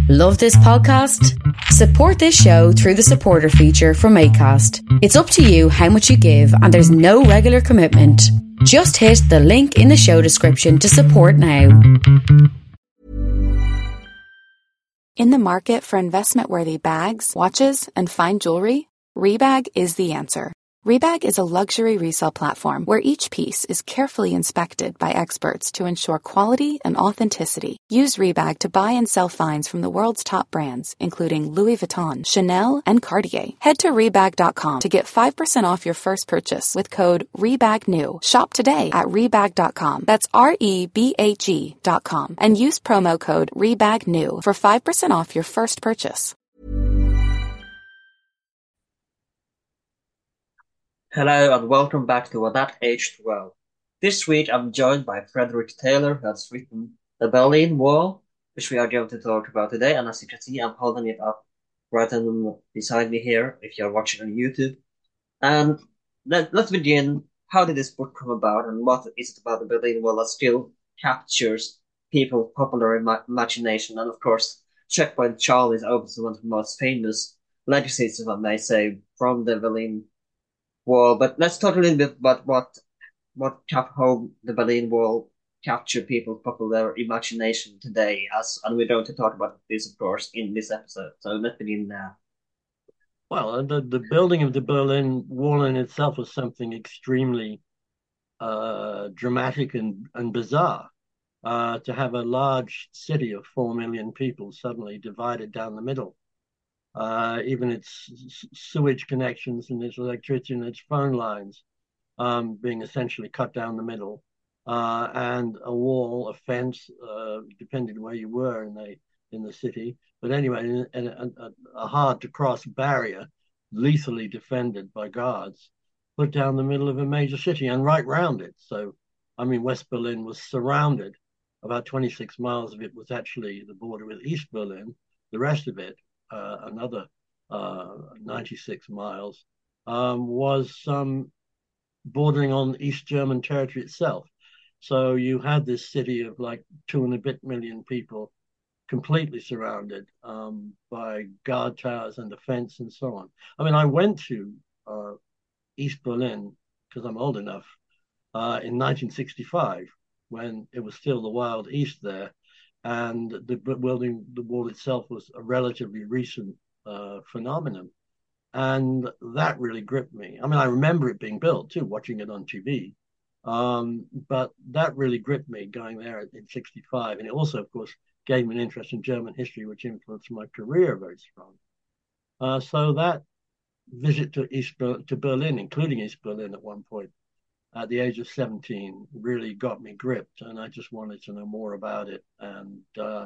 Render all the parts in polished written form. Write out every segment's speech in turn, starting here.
Love this podcast? Support this show through the supporter feature from Acast. It's up to you how much you give and there's no regular commitment. Just hit the link in the show description to support now. In the market for investment-worthy bags, watches, and fine jewelry, Rebag is the answer. Rebag is a luxury resale platform where each piece is carefully inspected by experts to ensure quality and authenticity. Use Rebag to buy and sell finds from the world's top brands, including Louis Vuitton, Chanel, and Cartier. Head to Rebag.com to get 5% off your first purchase with code REBAGNEW. Shop today at Rebag.com. That's REBAG.com. And use promo code REBAGNEW for 5% off your first purchase. Hello and welcome back to That Aged Well. This week I'm joined by Frederick Taylor, who has written The Berlin Wall, which we are going to talk about today. And as you can see, I'm holding it up right beside me here, if you're watching on YouTube. And let's begin. How did this book come about, and what is it about the Berlin Wall that still captures people's popular imagination? And of course, Checkpoint Charlie is obviously one of the most famous legacies, if I may say, from the Berlin Wall. But let's talk a little bit about how the Berlin Wall captured people's popular imagination today, and we're going to talk about this, of course, in this episode. So let's begin now. Well, the building of the Berlin Wall in itself was something extremely dramatic and bizarre. To have a large city of 4 million people suddenly divided down the middle. Even its sewage connections and its electricity and its phone lines being essentially cut down the middle, and a wall, a fence, depending where you were in the city. But anyway, a hard to cross barrier, lethally defended by guards, put down the middle of a major city and right round it. So, I mean, West Berlin was surrounded. About 26 miles of it was actually the border with East Berlin. The rest of it, another 96 miles, was bordering on East German territory itself. So you had this city of like 2 and a bit million people completely surrounded by guard towers and a fence and so on. I mean, I went to East Berlin, because I'm old enough, in 1965, when it was still the Wild East there. And the wall itself was a relatively recent phenomenon. And that really gripped me. I mean, I remember it being built too, watching it on TV. But that really gripped me going there in 65. And it also, of course, gave me an interest in German history, which influenced my career very strong. So that visit to Berlin, including East Berlin at one point, at the age of 17, really got me gripped, and I just wanted to know more about it and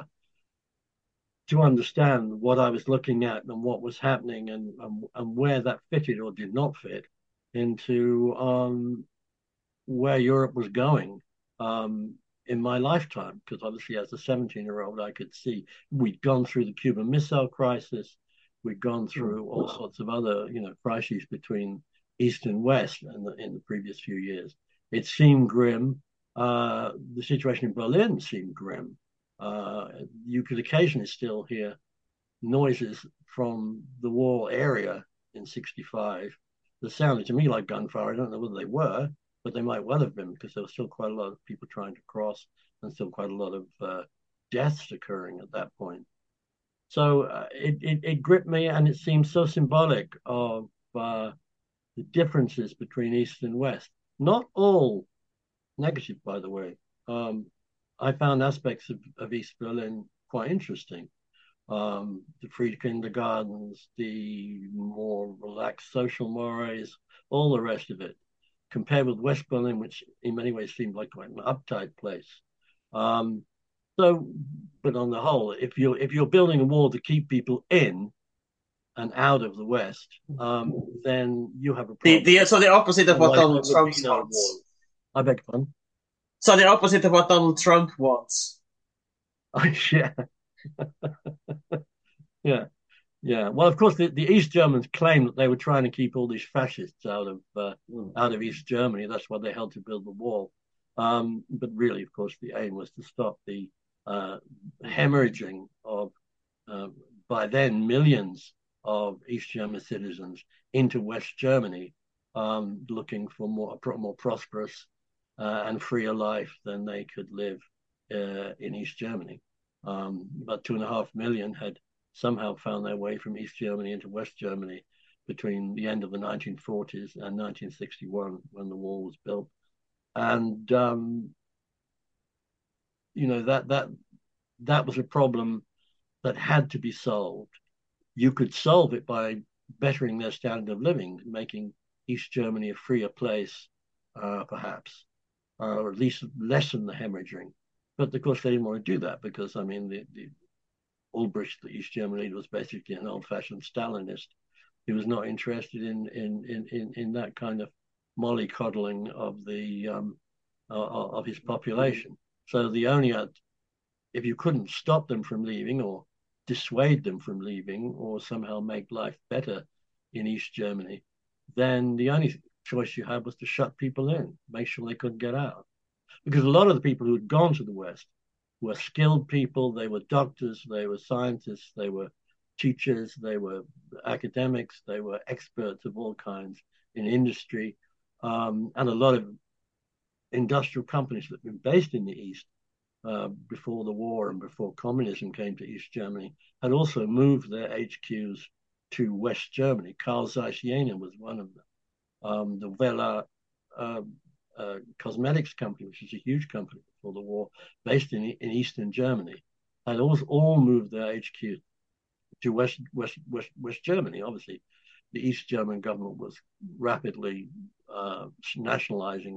to understand what I was looking at and what was happening and where that fitted or did not fit into where Europe was going in my lifetime. Because obviously, as a 17-year-old, I could see we'd gone through the Cuban Missile Crisis, we'd gone through all sorts of other, crises between East and West in the previous few years. It seemed grim. The situation in Berlin seemed grim. You could occasionally still hear noises from the wall area in 65 that sounded to me like gunfire. I don't know whether they were, but they might well have been, because there was still quite a lot of people trying to cross and still quite a lot of deaths occurring at that point. So it gripped me, and it seemed so symbolic of the differences between East and West. Not all negative, by the way. I found aspects of East Berlin quite interesting. The free kindergartens, the more relaxed social mores, all the rest of it, compared with West Berlin, which in many ways seemed like quite an uptight place. But on the whole, if you're building a wall to keep people in and out of the West, then you have a problem. So the opposite of what Donald Trump wants. I beg your pardon? So the opposite of what Donald Trump wants. Yeah. Yeah. Well, of course, the East Germans claimed that they were trying to keep all these fascists out of East Germany. That's why they helped to build the wall. But really, of course, the aim was to stop the hemorrhaging of by then millions of East German citizens into West Germany, looking for more prosperous and freer life than they could live in East Germany. About 2.5 million had somehow found their way from East Germany into West Germany between the end of the 1940s and 1961, when the wall was built. And that was a problem that had to be solved. You could solve it by bettering their standard of living, making East Germany a freer place, perhaps, or at least lessen the hemorrhaging. But of course, they didn't want to do that because, I mean, the Ulbricht, the East German leader, was basically an old-fashioned Stalinist. He was not interested in that kind of mollycoddling of the of his population. So the only if you couldn't stop them from leaving or dissuade them from leaving or somehow make life better in East Germany, then the only choice you had was to shut people in, make sure they couldn't get out. Because a lot of the people who had gone to the West were skilled people. They were doctors, they were scientists, they were teachers, they were academics, they were experts of all kinds in industry. And a lot of industrial companies that had been based in the East before the war and before communism came to East Germany had also moved their HQs to West Germany. Carl Zeiss Jena was one of them. The Wella cosmetics company, which is a huge company before the war, based in Eastern Germany, had all moved their HQ to West Germany. Obviously, the East German government was rapidly nationalizing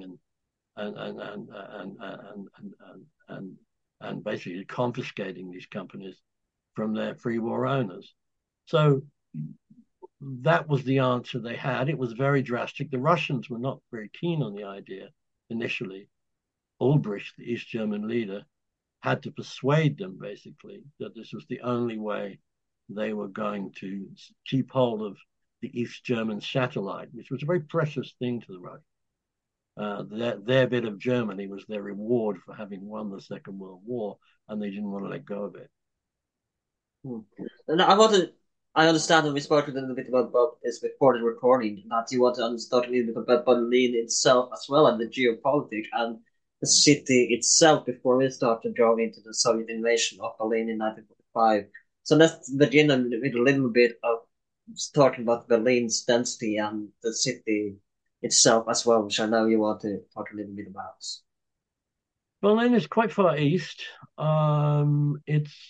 and basically confiscating these companies from their free war owners. So that was the answer they had. It was very drastic. The Russians were not very keen on the idea initially. Ulbricht, the East German leader, had to persuade them basically that this was the only way they were going to keep hold of the East German satellite, which was a very precious thing to the Russians. Their bit of Germany was their reward for having won the Second World War, and they didn't want to let go of it. And I understand that we spoke a little bit about this before the recording, that you want to understand a little bit about Berlin itself as well, and the geopolitics and the city itself before we start to go into the Soviet invasion of Berlin in 1945. So let's begin with a little bit of talking about Berlin's density and the city itself as well, which I know you want to talk a little bit about. Berlin is quite far east. It's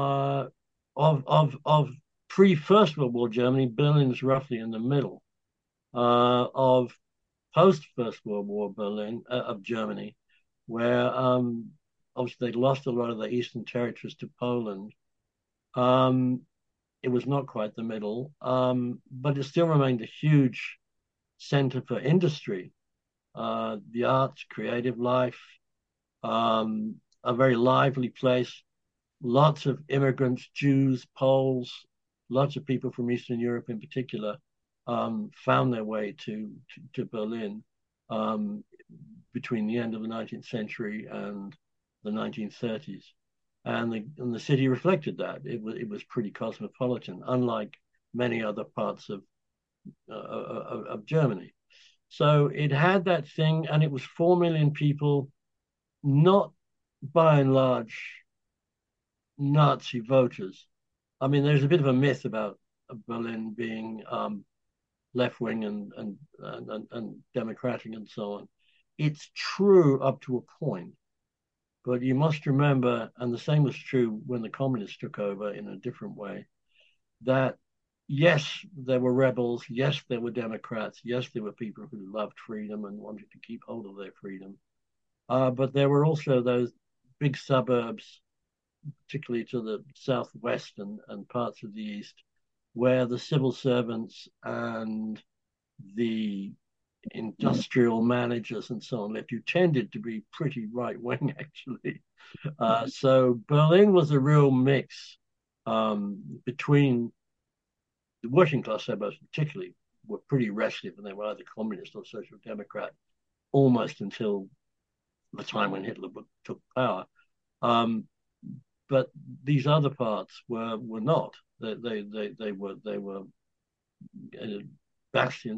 of pre-First World War Germany, Berlin is roughly in the middle. Of post-First World War Berlin, of Germany, where obviously they lost a lot of the eastern territories to Poland. It was not quite the middle, but it still remained a huge center for industry, the arts, creative life, a very lively place. Lots of immigrants, Jews, Poles, lots of people from Eastern Europe in particular, found their way to Berlin between the end of the 19th century and the 1930s. And the city reflected that. It was pretty cosmopolitan, unlike many other parts of Germany. So it had that thing, and it was 4 million people, not by and large Nazi voters. I mean, there's a bit of a myth about Berlin being left-wing and democratic and so on. It's true up to a point, but you must remember, and the same was true when the communists took over in a different way, that yes, there were rebels, yes, there were Democrats, yes, there were people who loved freedom and wanted to keep hold of their freedom, but there were also those big suburbs, particularly to the southwest and parts of the east, where the civil servants and the industrial managers and so on lived, who tended to be pretty right-wing, actually. So Berlin was a real mix between the working class suburbs, particularly, were pretty restive, and they were either communist or social democrat almost until the time when Hitler took power. But these other parts were not. They were bastions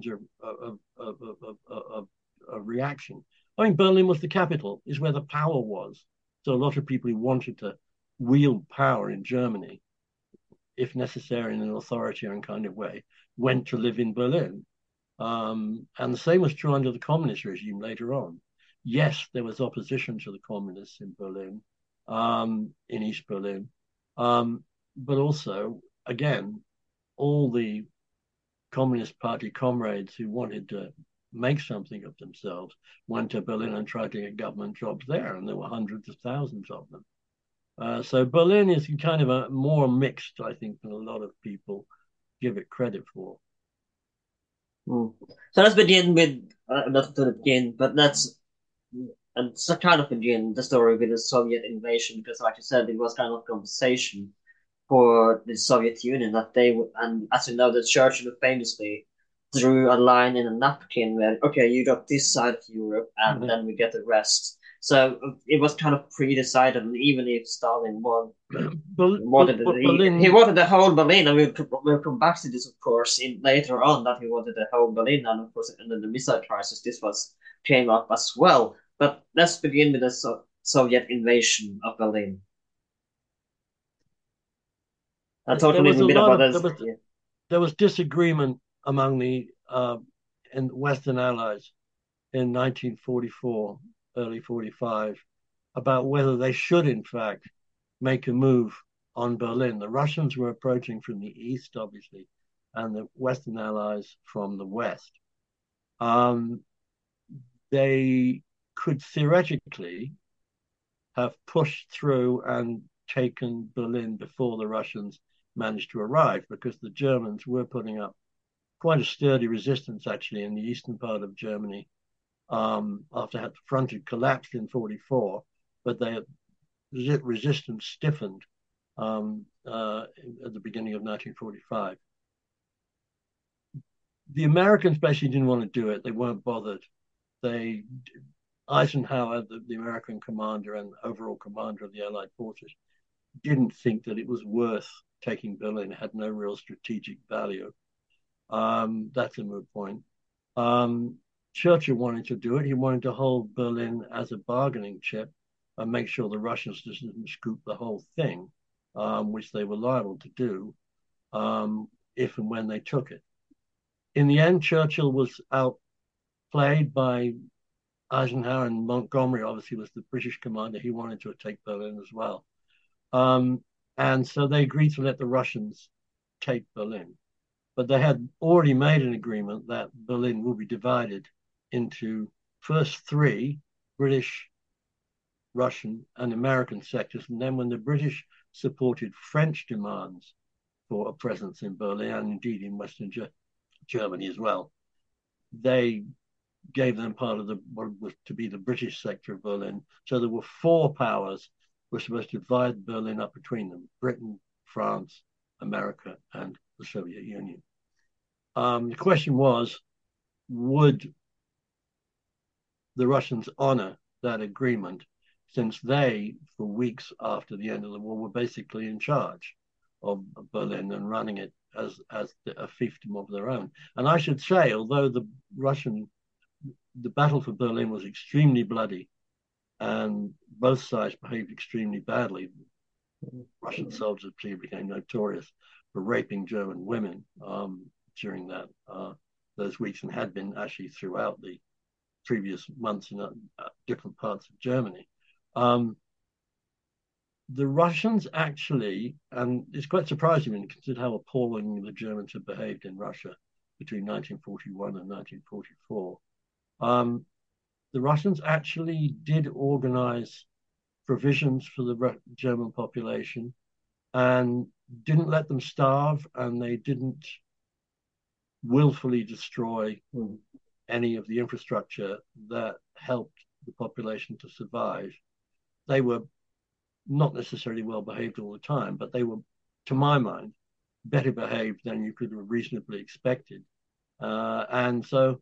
of reaction. I mean, Berlin was the capital, is where the power was. So a lot of people who wanted to wield power in Germany, if necessary in an authoritarian kind of way, went to live in Berlin. And the same was true under the communist regime later on. Yes, there was opposition to the communists in Berlin, in East Berlin, but also, again, all the Communist Party comrades who wanted to make something of themselves went to Berlin and tried to get government jobs there, and there were hundreds of thousands of them. So Berlin is kind of a more mixed, I think, than a lot of people give it credit for. So let's begin with not to begin, but and it's kind of begin the story with the Soviet invasion, because, like you said, it was kind of compensation for the Soviet Union that and as you know, the Churchill famously drew a line in a napkin where, okay, you got this side of Europe, and then we get the rest. So it was kind of pre-decided, and even if Stalin wanted the whole Berlin, and we'll come back to this, of course, later on, that he wanted the whole Berlin, and of course, under the missile crisis, came up as well. But let's begin with the Soviet invasion of Berlin. I talked a little bit about this. There was disagreement among the Western Allies in 1944, early 45, about whether they should, in fact, make a move on Berlin. The Russians were approaching from the east, obviously, and the Western Allies from the west. They could theoretically have pushed through and taken Berlin before the Russians managed to arrive, because the Germans were putting up quite a sturdy resistance, actually, in the eastern part of Germany, after the front had collapsed in 44, but resistance stiffened at the beginning of 1945. The Americans basically didn't want to do it. They weren't bothered. Eisenhower, the American commander and overall commander of the Allied forces, didn't think that it was worth taking Berlin. It had no real strategic value. That's a moot point. Churchill wanted to do it. He wanted to hold Berlin as a bargaining chip and make sure the Russians didn't scoop the whole thing, which they were liable to do if and when they took it. In the end, Churchill was outplayed by Eisenhower, and Montgomery obviously was the British commander. He wanted to take Berlin as well. And so they agreed to let the Russians take Berlin. But they had already made an agreement that Berlin will be divided into first 3 British, Russian, and American sectors. And then when the British supported French demands for a presence in Berlin, and indeed in Western Germany as well, they gave them part of what was to be the British sector of Berlin. So there were 4 powers were supposed to divide Berlin up between them: Britain, France, America, and the Soviet Union. The question was, would the Russians honor that agreement, since they, for weeks after the end of the war, were basically in charge of Berlin and running it as a fiefdom of their own? And I should say, although the battle for Berlin was extremely bloody, and both sides behaved extremely badly. Russian soldiers became notorious for raping German women during those weeks, and had been actually throughout the previous months in different parts of Germany. The Russians actually, and it's quite surprising when you consider how appallingly the Germans had behaved in Russia between 1941 and 1944, the Russians actually did organize provisions for the German population and didn't let them starve, and they didn't willfully destroy any of the infrastructure that helped the population to survive. They were not necessarily well behaved all the time, but they were, to my mind, better behaved than you could have reasonably expected. And so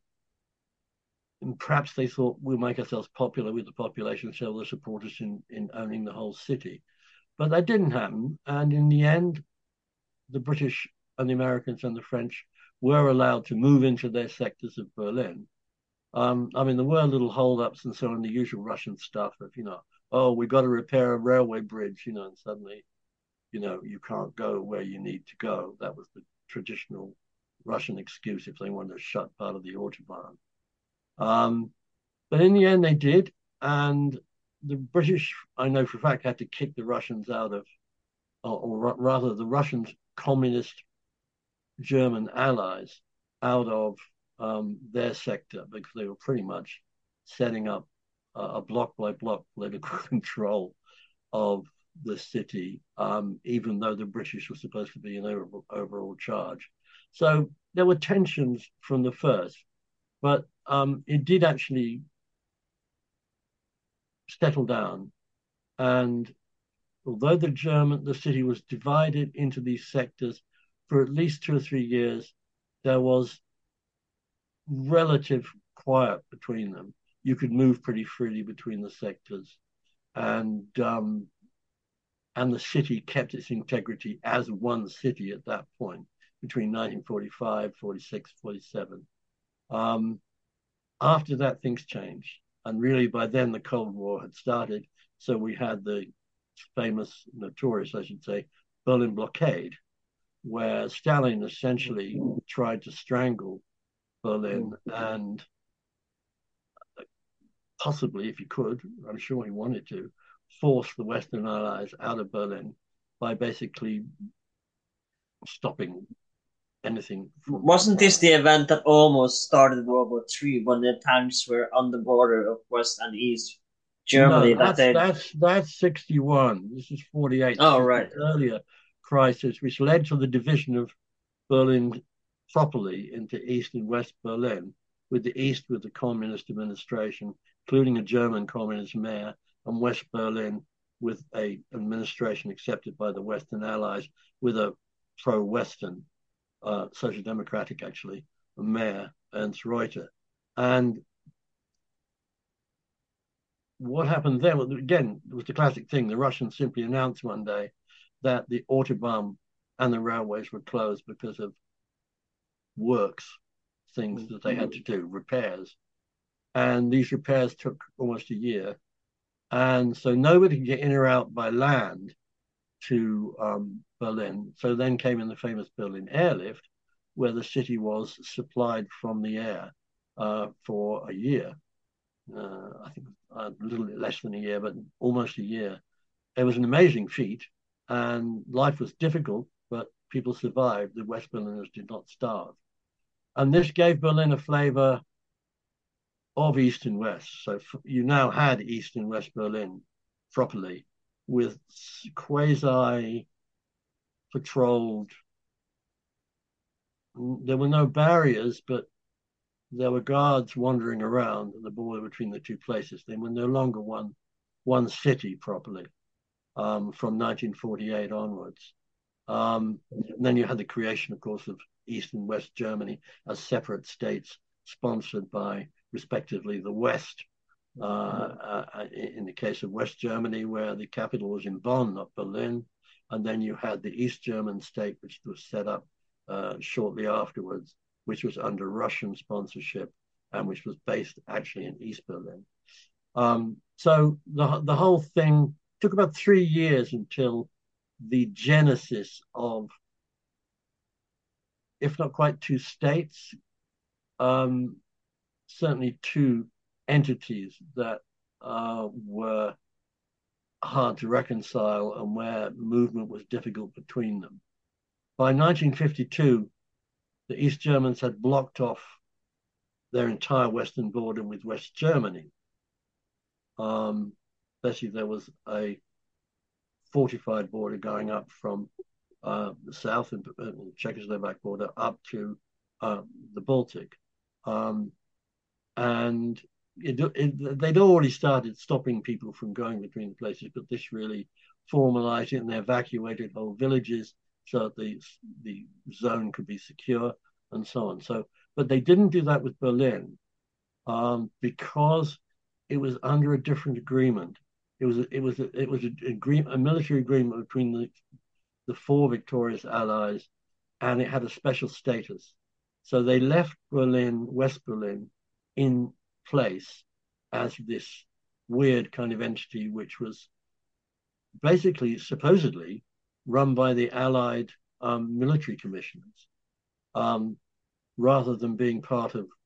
perhaps they thought, we'll make ourselves popular with the population, so they'll support us in owning the whole city. But that didn't happen. And in the end, the British and the Americans and the French were allowed to move into their sectors of Berlin. I mean, there were little holdups and so on, the usual Russian stuff of, oh, we got to repair a railway bridge, and suddenly, you can't go where you need to go. That was the traditional Russian excuse if they wanted to shut part of the Autobahn. But in the end, they did. And the British, I know for a fact, had to kick the Russians out of, or rather the Russians' communist German allies out of their sector, because they were pretty much setting up a block by block political control of the city, even though the British were supposed to be in overall charge. So there were tensions from the first, but it did actually settle down. And although the city was divided into these sectors for at least 2 or 3 years, there was relative quiet between them. You could move pretty freely between the sectors, and the city kept its integrity as one city at that point between 1945, 46, 47. After that, things changed, and really by then the Cold War had started. So we had the notorious, I should say, Berlin blockade, where Stalin essentially tried to strangle Berlin and possibly, if he could, I'm sure he wanted to, force the Western Allies out of Berlin by basically stopping anything. Wasn't this the event that almost started World War III when the tanks were on the border of West and East Germany? No, that's 61. This is 48. Oh, right. Earlier crisis, which led to the division of Berlin properly into East and West Berlin, with the East with the communist administration, including a German communist mayor, and West Berlin with a administration accepted by the Western Allies with a pro-Western, social democratic actually, mayor, Ernst Reuter. And what happened then, again, it was the classic thing. The Russians simply announced one day that the Autobahn and the railways were closed because of works, things that they had to do, repairs. And these repairs took almost a year. And so nobody could get in or out by land to Berlin. So then came in the famous Berlin airlift, where the city was supplied from the air for a year. I think a little bit less than a year, but almost a year. It was an amazing feat, and life was difficult, but people survived. The West Berliners did not starve. And this gave Berlin a flavor of East and West. So you now had East and West Berlin properly, with quasi-patrolled. There were no barriers, but there were guards wandering around at the border between the two places. They were no longer one city properly from 1948 onwards. And then you had the creation, of course, of East and West Germany as separate states, sponsored by, respectively, the West. In the case of West Germany, where the capital was in Bonn, not Berlin. And then you had the East German state, which was set up shortly afterwards, which was under Russian sponsorship and which was based actually in East Berlin. So the whole thing took about 3 years until the genesis of, if not quite 2 states, certainly 2 entities that were hard to reconcile and where movement was difficult between them. By 1952, the East Germans had blocked off their entire western border with West Germany. Especially there was a fortified border going up from the south and the Czechoslovak border up to the Baltic. And they'd already started stopping people from going between the places, but this really formalized it, and they evacuated whole villages so that the zone could be secure and so on. So, but they didn't do that with Berlin because it was under a different agreement. It was a military agreement between the four victorious allies, and it had a special status. So they left Berlin, West Berlin, in place as this weird kind of entity, which was basically, supposedly, run by the Allied military commissioners, rather than being part of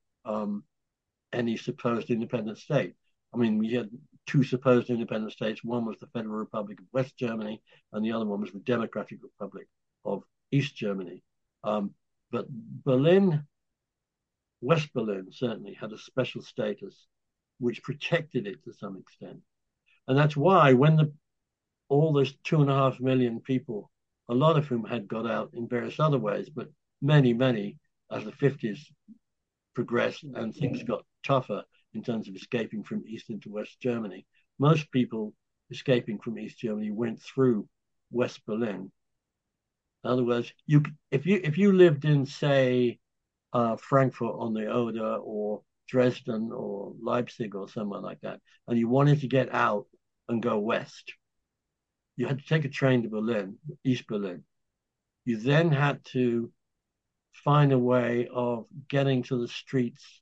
any supposed independent state. I mean, we had two supposed independent states. One was the Federal Republic of West Germany, and the other one was the Democratic Republic of East Germany. But Berlin, West Berlin, certainly had a special status which protected it to some extent. And that's why when all those 2.5 million people, a lot of whom had got out in various other ways, but many, as the 50s progressed and things got tougher in terms of escaping from East into West Germany, most people escaping from East Germany went through West Berlin. In other words, if you lived in, say, Frankfurt on the Oder or Dresden or Leipzig or somewhere like that, and you wanted to get out and go west, you had to take a train to Berlin, East Berlin. You then had to find a way of getting to the streets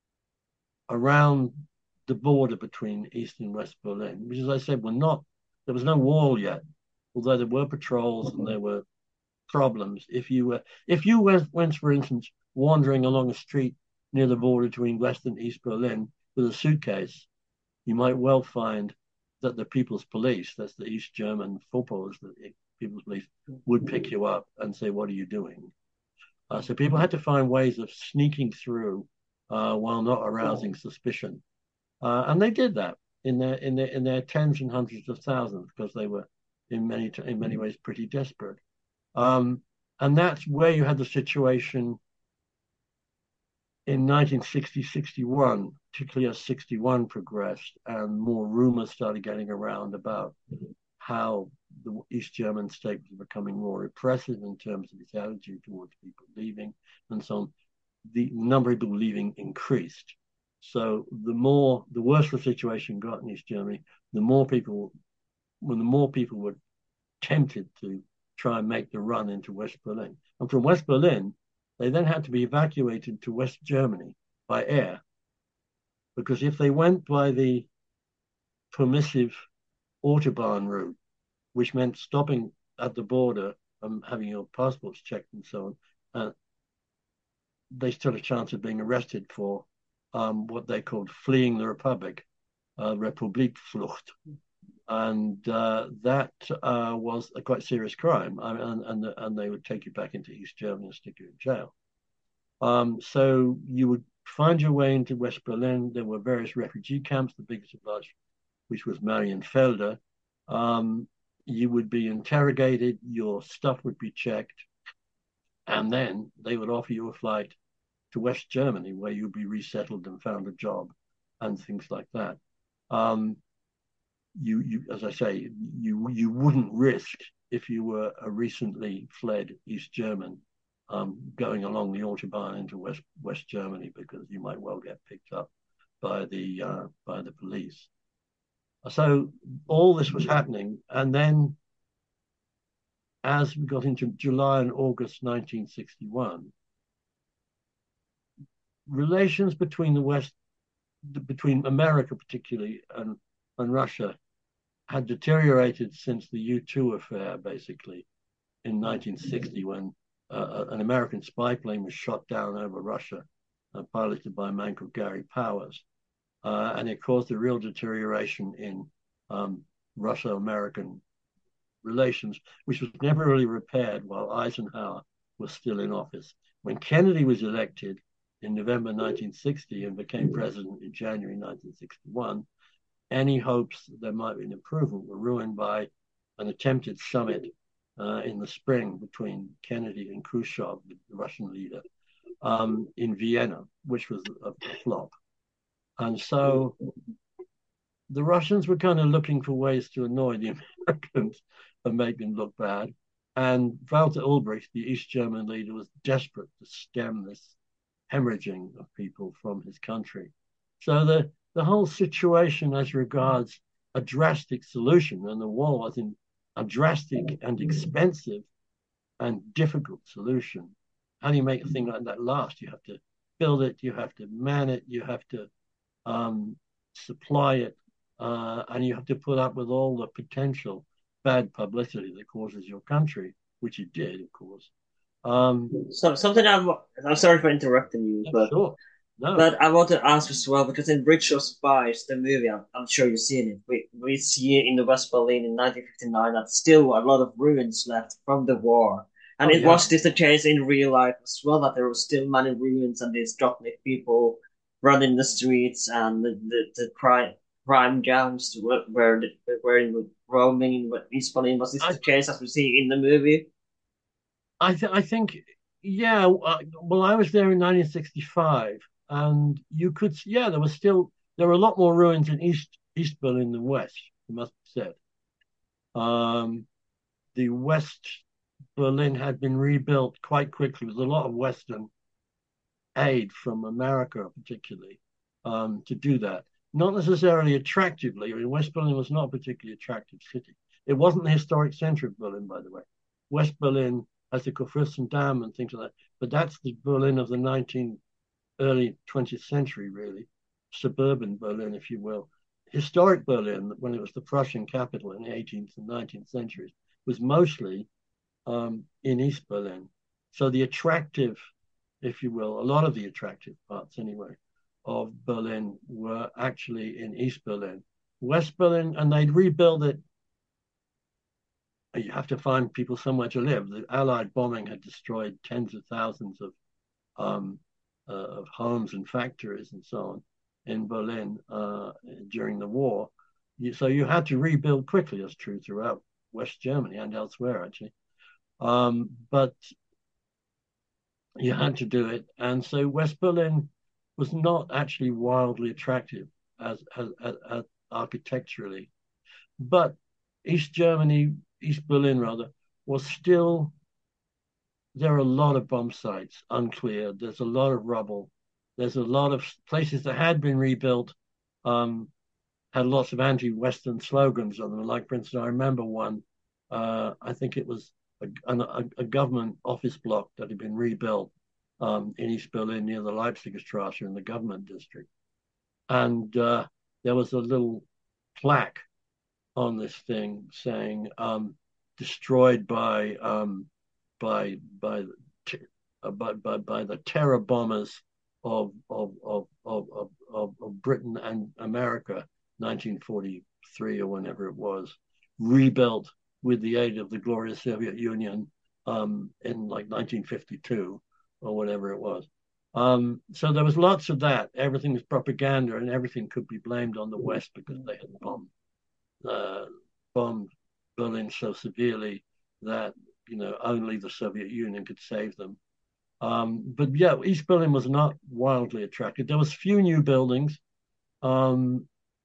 around the border between East and West Berlin, which, as I said, there was no wall yet, although there were patrols and there were problems. If you went, for instance, wandering along a street near the border between West and East Berlin with a suitcase, you might well find that the People's Police, that's the East German Vorpols, the People's Police, would pick you up and say, "What are you doing?" So people had to find ways of sneaking through while not arousing suspicion, and they did that in their tens and hundreds of thousands, because they were in many ways pretty desperate. And that's where you had the situation in 1960-61, particularly as 61 progressed and more rumors started getting around about how the East German state was becoming more repressive in terms of its attitude towards people leaving and so on. The number of people leaving increased. So the worse the situation got in East Germany, the more people were tempted to try and make the run into West Berlin. And from West Berlin, they then had to be evacuated to West Germany by air, because if they went by the permissive Autobahn route, which meant stopping at the border and having your passports checked and so on, they stood a chance of being arrested for what they called fleeing the Republic, Republikflucht. And that was a quite serious crime, and they would take you back into East Germany and stick you in jail. So you would find your way into West Berlin. There were various refugee camps, the biggest of which was Marienfelde. You would be interrogated, your stuff would be checked, and then they would offer you a flight to West Germany, where you'd be resettled and found a job and things like that. You, as I say, you wouldn't risk, if you were a recently fled East German, going along the Autobahn into West Germany, because you might well get picked up by the police. So all this was happening, and then as we got into July and August 1961, relations between between America particularly and Russia had deteriorated since the U-2 affair, basically, in 1960, when an American spy plane was shot down over Russia, piloted by a man called Gary Powers. And it caused a real deterioration in Russo-American relations, which was never really repaired while Eisenhower was still in office. When Kennedy was elected in November 1960 and became president in January 1961, any hopes that there might be an improvement were ruined by an attempted summit in the spring between Kennedy and Khrushchev, the Russian leader, in Vienna, which was a flop. And so the Russians were kind of looking for ways to annoy the Americans and make them look bad. And Walter Ulbricht, the East German leader, was desperate to stem this hemorrhaging of people from his country. So the whole situation as regards a drastic solution, and the war was a drastic and expensive and difficult solution. How do you make a thing like that last? You have to build it, you have to man it, you have to supply it, and you have to put up with all the potential bad publicity that causes your country, which it did, of course. So something I'm sorry for interrupting you, but sure. No. But I want to ask as well, because in Bridge of Spies, the movie, I'm sure you've seen it. We see in the West Berlin in 1959 that still a lot of ruins left from the war. And was this the case in real life as well, that there were still many ruins and these Dropnik people running the streets and the crime gangs were roaming in East Berlin? Was this the case as we see in the movie? I think, yeah. Well, I was there in 1965, and you could, there were a lot more ruins in East Berlin than West, it must be said. The West Berlin had been rebuilt quite quickly with a lot of Western aid from America, particularly, to do that. Not necessarily attractively. I mean, West Berlin was not a particularly attractive city. It wasn't the historic center of Berlin, by the way. West Berlin has the Kurfürstendamm and things like that, but that's the Berlin of the early 20th century, really, suburban Berlin, if you will. Historic Berlin, when it was the Prussian capital in the 18th and 19th centuries, was mostly in East Berlin. So the attractive, if you will, a lot of the attractive parts anyway, of Berlin were actually in East Berlin. West Berlin, and they'd rebuild it. You have to find people somewhere to live. The Allied bombing had destroyed tens of thousands of homes and factories and so on in Berlin during the war. So you had to rebuild quickly. That's true throughout West Germany and elsewhere, actually. But you had to do it. And so West Berlin was not actually wildly attractive as architecturally. But East Berlin was still, there are a lot of bomb sites uncleared. There's a lot of rubble. There's a lot of places that had been rebuilt, had lots of anti-Western slogans on them. Like, for instance, I remember one, I think it was a government office block that had been rebuilt in East Berlin near the Leipzigerstrasse in the government district. And there was a little plaque on this thing saying destroyed by the terror bombers of Britain and America, 1943 or whenever it was, rebuilt with the aid of the glorious Soviet Union in like 1952 or whatever it was. So there was lots of that. Everything was propaganda, and everything could be blamed on the West because they had bombed Berlin so severely that only the Soviet Union could save them. But yeah, East Berlin was not wildly attractive. There was few new buildings, and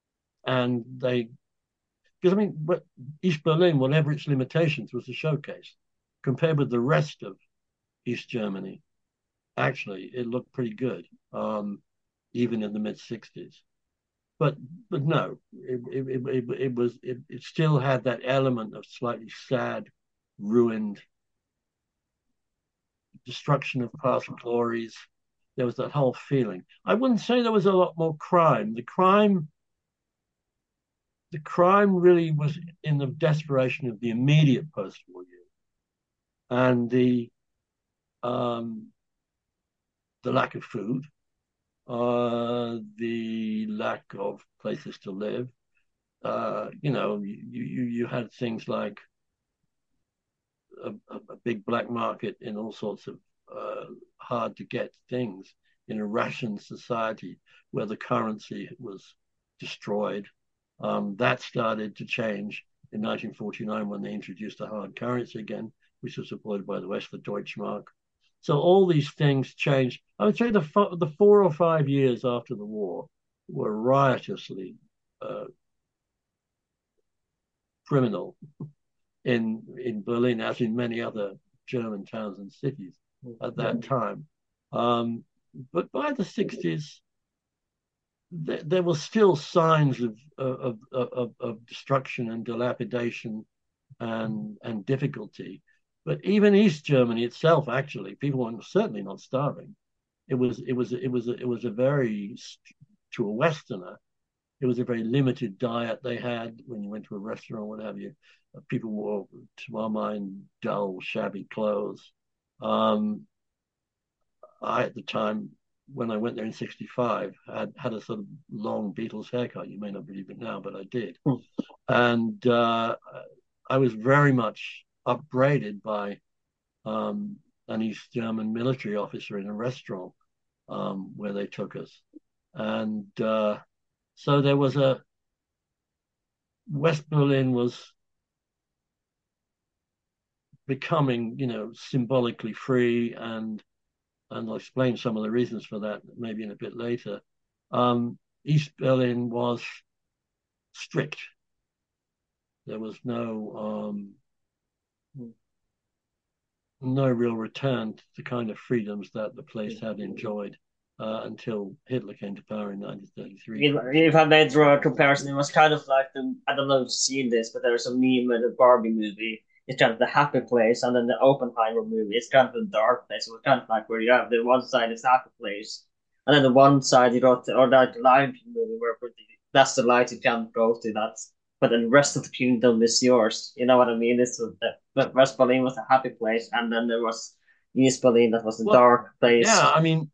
East Berlin, whatever its limitations, was a showcase compared with the rest of East Germany. Actually, it looked pretty good, even in the mid-60s. But no, it still had that element of slightly sad, ruined, destruction of past glories. There was that whole feeling. I wouldn't say there was a lot more crime. The crime really was in the desperation of the immediate post-war years, and the lack of food, the lack of places to live. You had things like a big black market in all sorts of hard to get things in a rationed society where the currency was destroyed. That started to change in 1949 when they introduced the hard currency again, which was supported by the West, the Deutschmark. So all these things changed. I would say the 4 or 5 years after the war were riotously criminal in Berlin, as in many other German towns and cities at that time. But by the 60s, there were still signs of destruction and dilapidation and difficulty. But even East Germany itself, actually, people were certainly not starving. It was a very, to a Westerner, it was a very limited diet they had when you went to a restaurant, what have you. People wore, to my mind, dull, shabby clothes. I, at the time, when I went there in '65, had a sort of long Beatles haircut. You may not believe it now, but I did. And I was very much upbraided by an East German military officer in a restaurant where they took us. And so there was West Berlin was becoming, symbolically free, and I'll explain some of the reasons for that maybe in a bit later. East Berlin was strict. There was no real return to the kind of freedoms that the place had enjoyed until Hitler came to power in 1933. If I may draw a comparison, it was kind of like I don't know if you've seen this, but there's a meme in the Barbie movie. It's kind of the happy place, and then the Oppenheimer movie, it's kind of the dark place. So it's kind of like where you have the one side is happy place, and then the one side you got, or like the Lion King movie, where that's the light you can't go to. But then the rest of the kingdom is yours. You know what I mean? But West Berlin was a happy place, and then there was East Berlin that was a dark place. Yeah, I mean,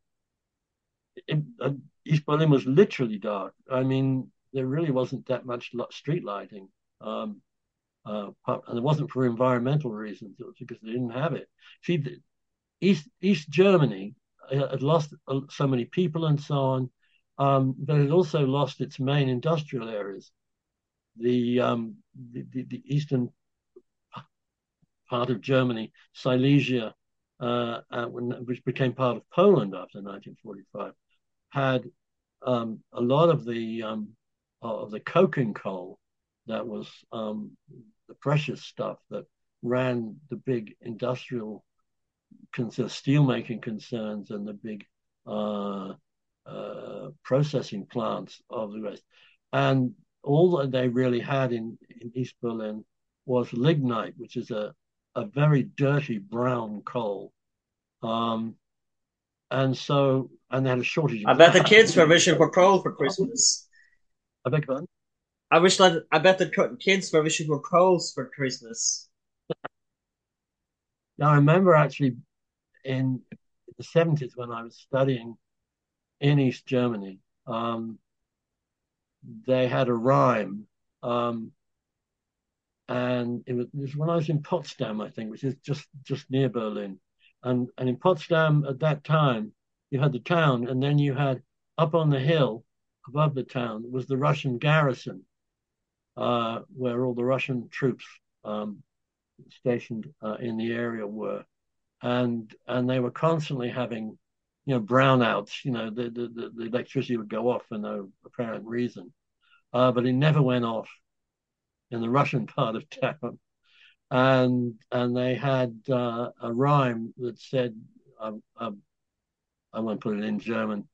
East Berlin was literally dark. I mean, there really wasn't that much street lighting. And it wasn't for environmental reasons, it was because they didn't have it. See, East Germany had lost so many people and so on, but it also lost its main industrial areas. The eastern part of Germany, Silesia, which became part of Poland after 1945, had a lot of the coking coal that was the precious stuff that ran the big industrial steelmaking concerns and the big processing plants of the West. And all that they really had in East Berlin was lignite, which is a very dirty brown coal. And they had a shortage. I bet the kids were wishing for coal for Christmas. I beg your pardon? I bet the kids were wishing for coals for Christmas. Now, I remember actually in the 70s when I was studying in East Germany, they had a rhyme, and it was when I was in Potsdam, I think, which is just near Berlin. And in Potsdam at that time, you had the town, and then you had up on the hill above the town was the Russian garrison, where all the Russian troops stationed in the area were, and they were constantly having, brownouts. The electricity would go off for no apparent reason, but it never went off in the Russian part of town. And they had a rhyme that said, I won't put it in German.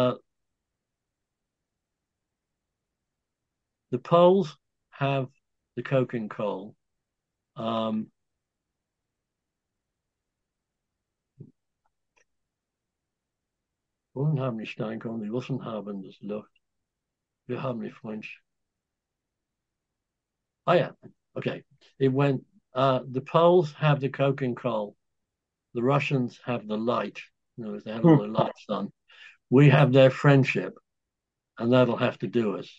The Poles have the coking coal. Polen haben die Steinkohle, die Russen haben das Luft. Wir haben die Freundschaft. Oh yeah, okay. It went. The Poles have the coking coal. The Russians have the light. They have all the lights on. We have their friendship, and that'll have to do us.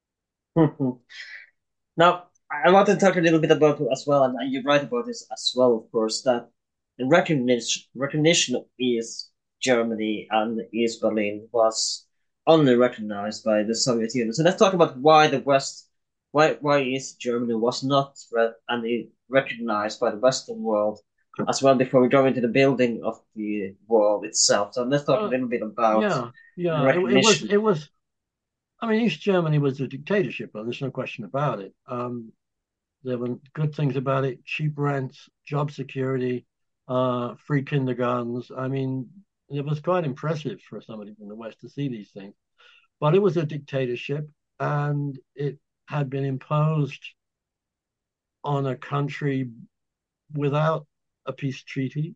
Now, I want to talk a little bit about as well, and you write about this as well, of course, that the recognition of East Germany and East Berlin was only recognized by the Soviet Union. So let's talk about why why East Germany was not recognized by the Western world as well before we go into the building of the wall itself. So let's talk a little bit about recognition. It was. I mean, East Germany was a dictatorship, but there's no question about it. There were good things about it: cheap rents, job security, free kindergartens. I mean, it was quite impressive for somebody from the West to see these things. But it was a dictatorship, and it had been imposed on a country without a peace treaty.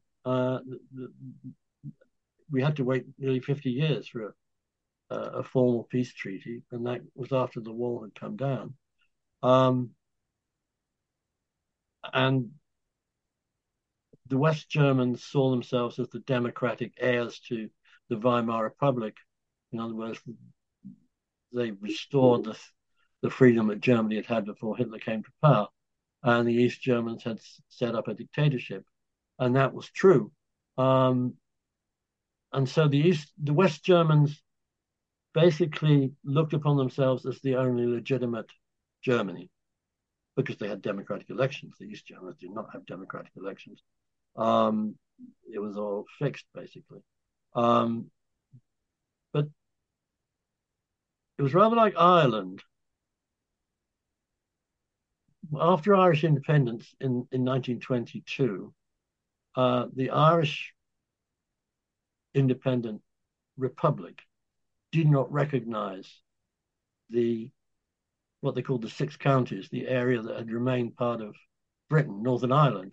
We had to wait nearly 50 years for a formal peace treaty, and that was after the wall had come down. And the West Germans saw themselves as the democratic heirs to the Weimar Republic. In other words, they restored the freedom that Germany had had before Hitler came to power. And the East Germans had set up a dictatorship. And that was true. And so the West Germans basically looked upon themselves as the only legitimate Germany because they had democratic elections. The East Germans did not have democratic elections. It was all fixed, basically. But it was rather like Ireland. After Irish independence in 1922, the Irish Independent Republic did not recognize what they called the Six Counties, the area that had remained part of Britain, Northern Ireland.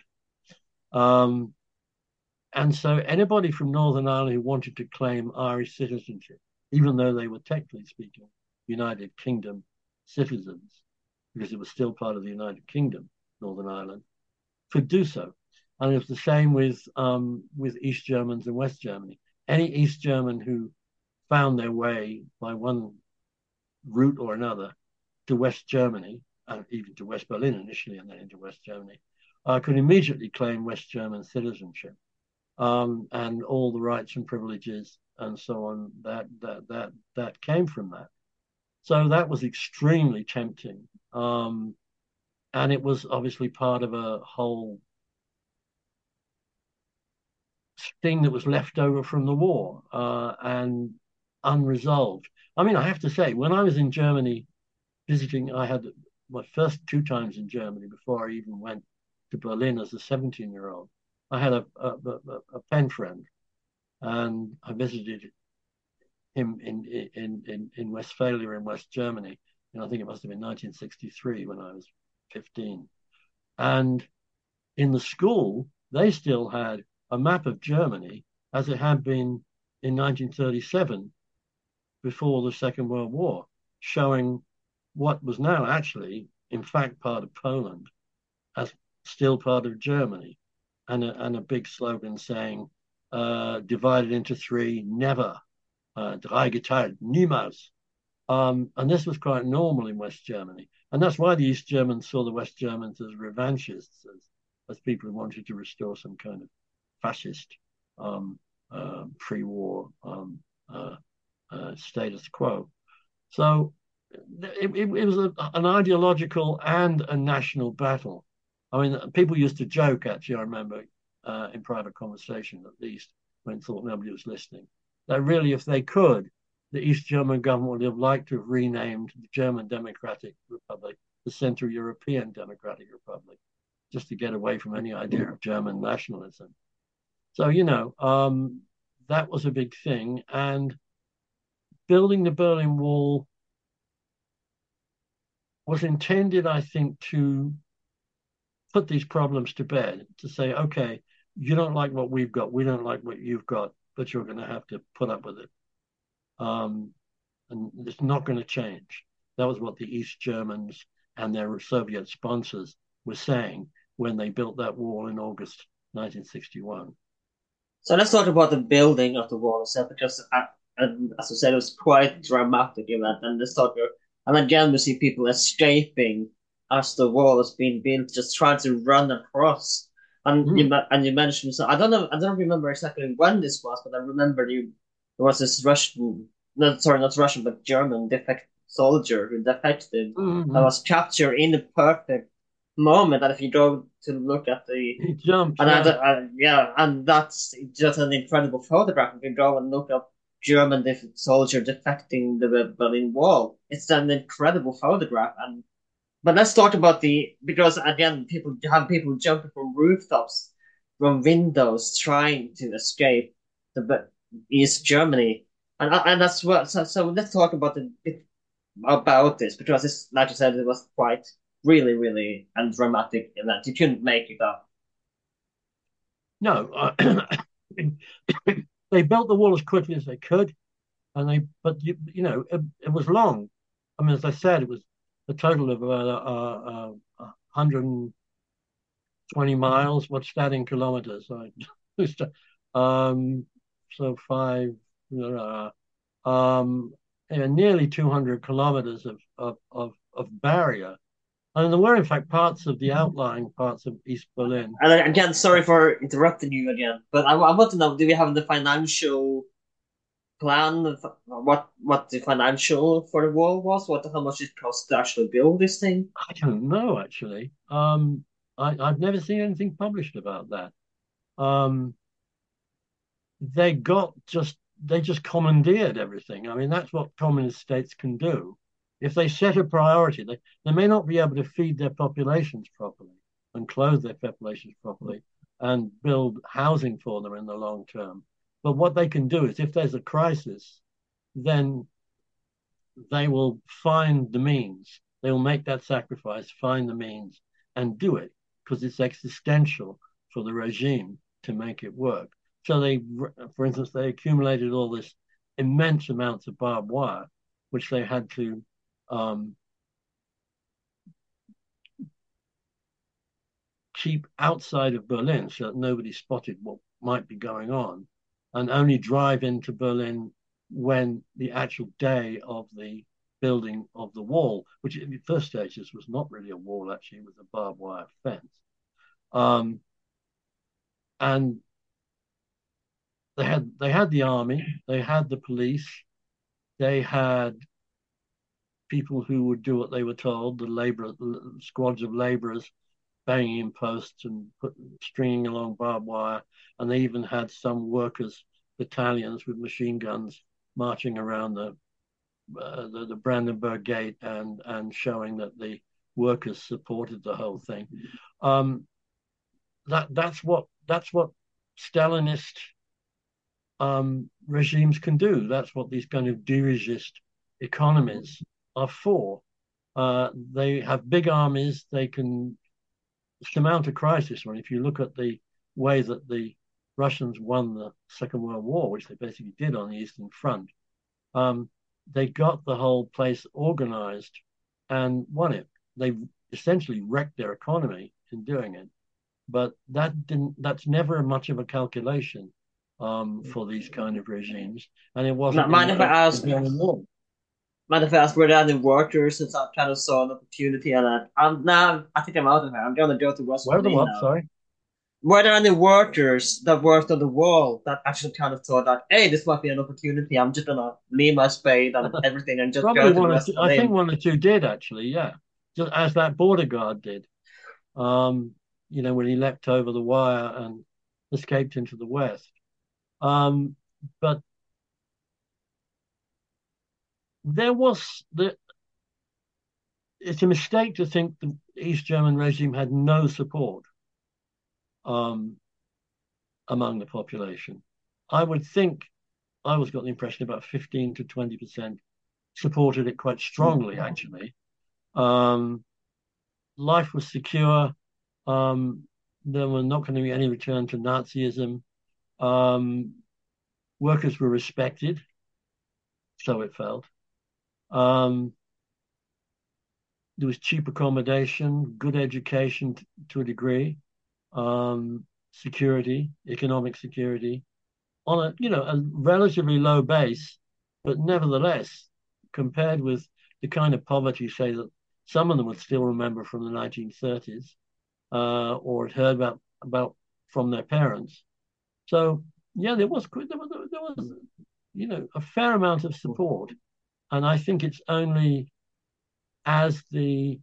And so anybody from Northern Ireland who wanted to claim Irish citizenship, even though they were technically speaking United Kingdom citizens, because it was still part of the United Kingdom, Northern Ireland, could do so. And it was the same with East Germans and West Germany. Any East German who found their way by one route or another to West Germany, and even to West Berlin initially, and then into West Germany, could immediately claim West German citizenship, and all the rights and privileges and so on that came from that. So that was extremely tempting, and it was obviously part of a whole thing that was left over from the war and unresolved. I mean, I have to say, when I was in Germany visiting, I had my first 2 times in Germany before I even went to Berlin as a 17-year-old. I had a pen friend, and I visited him in Westphalia in West Germany. And I think it must have been 1963 when I was 15. And in the school, they still had a map of Germany as it had been in 1937 before the Second World War, showing what was now actually, in fact, part of Poland as still part of Germany, and a big slogan saying, divided into 3, never, drei geteilt, niemals. And this was quite normal in West Germany. And that's why the East Germans saw the West Germans as revanchists, as people who wanted to restore some kind of fascist pre-war status quo. So it was an ideological and a national battle. I mean, people used to joke, actually, I remember in private conversation, at least, when thought nobody was listening, that really, if they could, the East German government would have liked to have renamed the German Democratic Republic the Central European Democratic Republic, just to get away from any idea of German nationalism. So, that was a big thing. And building the Berlin Wall was intended, I think, to put these problems to bed, to say, okay, you don't like what we've got, we don't like what you've got, but you're going to have to put up with it. And it's not going to change. That was what the East Germans and their Soviet sponsors were saying when they built that wall in August 1961. So let's talk about the building of the wall itself, because as I said, it was quite dramatic event. And let's talk. And again, we see people escaping as the wall is being built, just trying to run across. And you mentioned, so I don't remember exactly when this was, but I remember there was this Russian, not Russian, but German defect soldier who defected that was captured in the perfect moment. That if you go to look at he jumped, and that's just an incredible photograph. If you go and look up German soldier defecting the Berlin Wall, it's an incredible photograph. But let's talk about because again, people jumping from rooftops, from windows, trying to escape the East Germany, and that's what. So let's talk about about this, because it's, like you said, it was quite really, really and dramatic event. You couldn't make it up. No, they built the wall as quickly as they could, but it was long. I mean, as I said, it was a total of 120 miles. What's that in kilometers? Um, so um, nearly 200 kilometers of barrier. And there were, in fact, parts of the outlying parts of East Berlin. And again, sorry for interrupting you again, but I want to know: do we have the financial plan of what the financial for the wall was? How much it cost to actually build this thing? I don't know, actually. I've never seen anything published about that. Um, they got just they just commandeered everything. I mean, that's what communist states can do. If they set a priority, they may not be able to feed their populations properly and clothe their populations properly and build housing for them in the long term. But what they can do is, if there's a crisis, then they will find the means. They will make that sacrifice, find the means, and do it because it's existential for the regime to make it work. So for instance, they accumulated all this immense amounts of barbed wire, which they had to keep outside of Berlin so that nobody spotted what might be going on, and only drive into Berlin when the actual day of the building of the wall, which in the first stages was not really a wall, actually, it was a barbed wire fence. And they had the army, they had the police, they had people who would do what they were told, the squads of laborers banging in posts and stringing along barbed wire, and they even had some workers' battalions with machine guns marching around the Brandenburg Gate and showing that the workers supported the whole thing. That's what Stalinist regimes can do. That's what these kind of dirigist economies are for. They have big armies. They can surmount a crisis. When if you look at the way that the Russians won the Second World War, which they basically did on the Eastern Front, they got the whole place organized and won it. They essentially wrecked their economy in doing it, but that's never much of a calculation for these kind of regimes, and it wasn't. Mind if I ask? Mind if I ask, were there any workers that kind of saw an opportunity and now I think I'm out of here. I'm gonna go to West Berlin now. Sorry? Were there any workers that worked on the wall that actually kind of thought that, hey, this might be an opportunity, I'm just gonna leave my spade and everything and just go to West Berlin? I think one or two did, actually, yeah. Just as that border guard did. When he leapt over the wire and escaped into the West. But it's a mistake to think the East German regime had no support among the population. I would think, I always got the impression about 15 to 20% supported it quite strongly, actually. Life was secure. There were not going to be any return to Nazism. Workers were respected, so it felt. There was cheap accommodation, good education to a degree, security, economic security, on a relatively low base, but nevertheless, compared with the kind of poverty, say, that some of them would still remember from the 1930s, or had heard about from their parents. So yeah, there was a fair amount of support, and I think it's only as the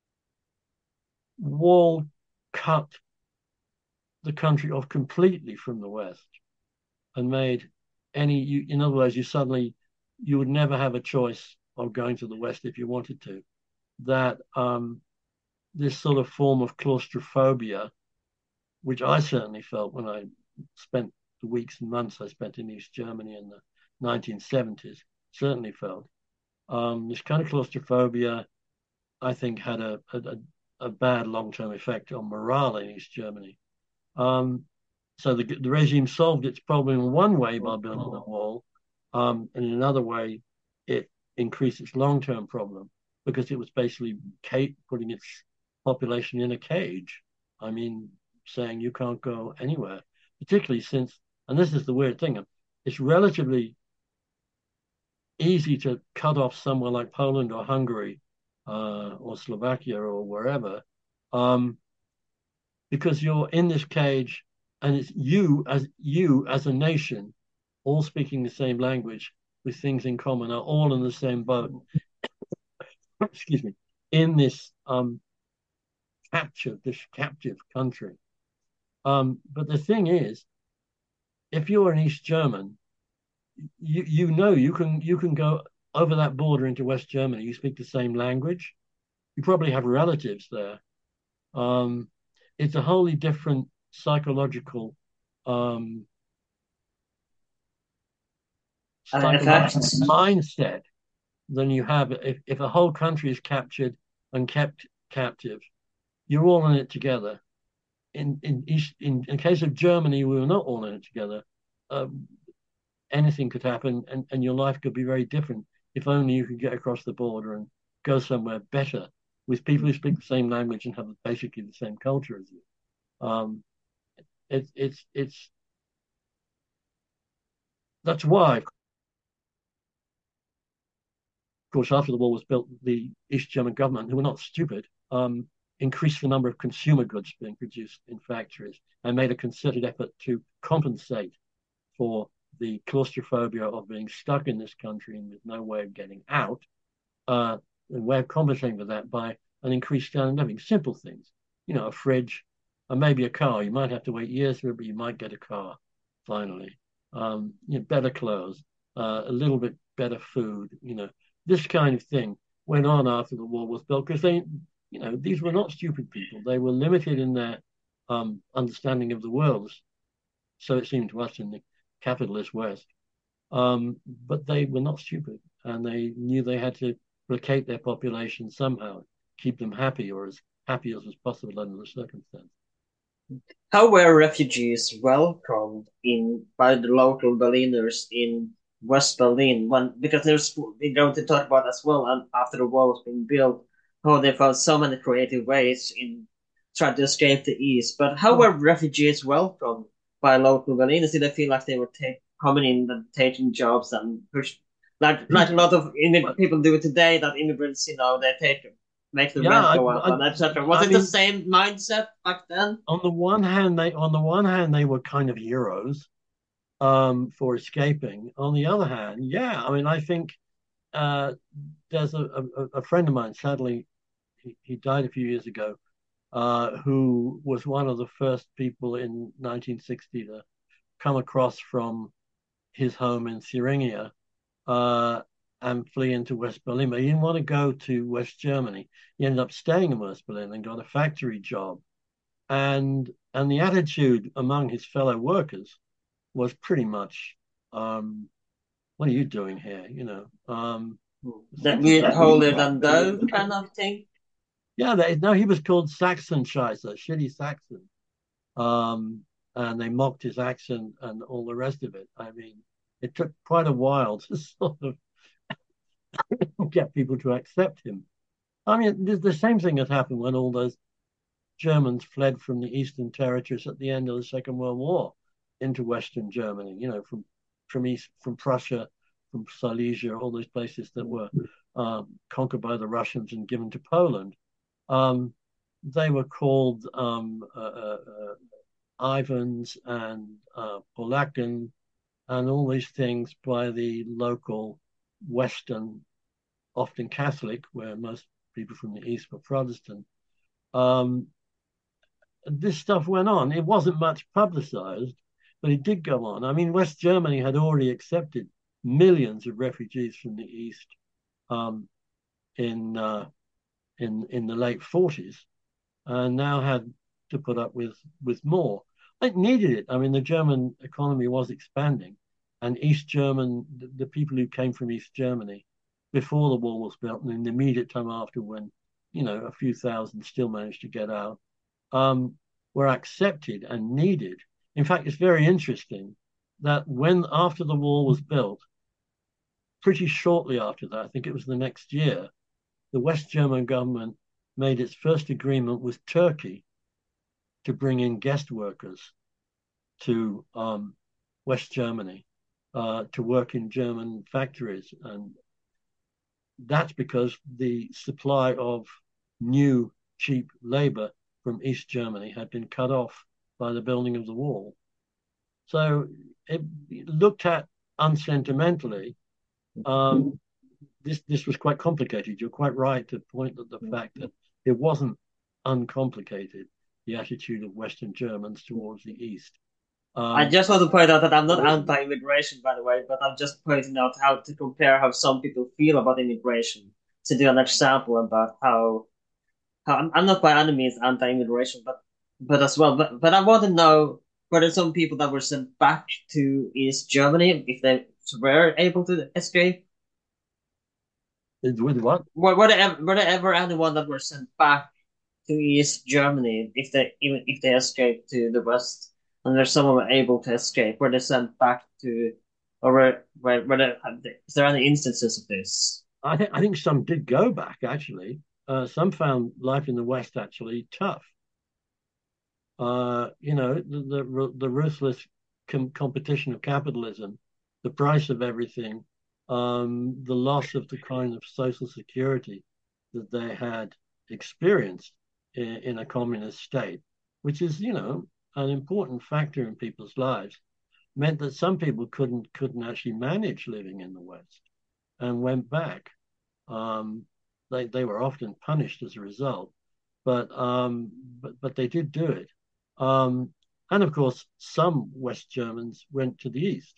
wall cut the country off completely from the West and made in other words, you would never have a choice of going to the West if you wanted to, that this sort of form of claustrophobia, which I certainly felt when I spent the weeks and months I spent in East Germany in the 1970s, certainly felt this kind of claustrophobia I think had a bad long-term effect on morale in East Germany. So the regime solved its problem in one way by building the wall, and in another way, it increased its long-term problem because it was basically putting its population in a cage. I mean, saying you can't go anywhere, particularly since, and this is the weird thing, it's relatively easy to cut off somewhere like Poland or Hungary or Slovakia or wherever, because you're in this cage and it's you as a nation, all speaking the same language with things in common, are all in the same boat. Excuse me, in this captive country. But the thing is, if you're an East German, you know you can go over that border into West Germany. You speak the same language. You probably have relatives there. It's a wholly different psychological mindset than you have if a whole country is captured and kept captive. You're all in it together. In case of Germany, we were not all in it together. Anything could happen, and your life could be very different if only you could get across the border and go somewhere better with people who speak the same language and have basically the same culture as you. It's that's why, of course, after the wall was built, the East German government, who were not stupid, increased the number of consumer goods being produced in factories and made a concerted effort to compensate for the claustrophobia of being stuck in this country and with no way of getting out, and way of compensating for that by an increased standard of living. Simple things, a fridge, and maybe a car. You might have to wait years for it, but you might get a car finally. Better clothes, a little bit better food. This kind of thing went on after the wall was built because these were not stupid people. They were limited in their understanding of the world, so it seemed to us in the capitalist West. But they were not stupid, and they knew they had to placate their population somehow, keep them happy or as happy as was possible under the circumstances. How were refugees welcomed by the local Berliners in West Berlin? Because we're going to talk about as well, and after the wall was being built, how they found so many creative ways in trying to escape the East. But how were refugees welcomed by local Berliners? Did they feel like they were coming in and taking jobs and push, like a lot of people do today? That immigrants, they make the rent go up and etc. Was it the same mindset back then? On the one hand, they were kind of heroes for escaping. On the other hand, I think there's a friend of mine. Sadly, he died a few years ago. Who was one of the first people in 1960 to come across from his home in Thuringia and flee into West Berlin. But he didn't want to go to West Germany. He ended up staying in West Berlin and got a factory job. And the attitude among his fellow workers was pretty much, what are you doing here? That we're holier than thou kind of thing. Yeah, he was called Sachsenscheißer, shitty Saxon. And they mocked his accent and all the rest of it. I mean, it took quite a while to sort of get people to accept him. I mean, the same thing that happened when all those Germans fled from the Eastern territories at the end of the Second World War into Western Germany, from Prussia, from Silesia, all those places that were conquered by the Russians and given to Poland. They were called Ivans and Polacken and all these things by the local Western, often Catholic, where most people from the East were Protestant. This stuff went on. It wasn't much publicized, but it did go on. I mean, West Germany had already accepted millions of refugees from the East in the late 40s, and now had to put up with more. It needed it. I mean, the German economy was expanding, and the people who came from East Germany before the wall was built and in the immediate time after, when a few thousand still managed to get out, were accepted and needed. In fact, it's very interesting that after the wall was built, pretty shortly after that, I think it was the next year, the West German government made its first agreement with Turkey to bring in guest workers to West Germany to work in German factories. And that's because the supply of new cheap labor from East Germany had been cut off by the building of the wall. So it looked at unsentimentally. This was quite complicated. You're quite right to point at the fact that it wasn't uncomplicated, the attitude of Western Germans towards the East. I just want to point out that I'm not anti-immigration, by the way, but I'm just pointing out how to compare how some people feel about immigration to do an example about how I'm not by any means anti-immigration, but as well, but I want to know whether some people that were sent back to East Germany, if they were able to escape. With what? Were there ever anyone that were sent back to East Germany if they escaped to the West, and there's someone able to escape? Were they sent back to, or were there, is there any instances of this? I think some did go back actually. Some found life in the West actually tough. The ruthless competition of capitalism, the price of everything, the loss of the kind of social security that they had experienced in a communist state, which is, an important factor in people's lives, meant that some people couldn't actually manage living in the West and went back. They were often punished as a result, but they did do it. And of course, some West Germans went to the East.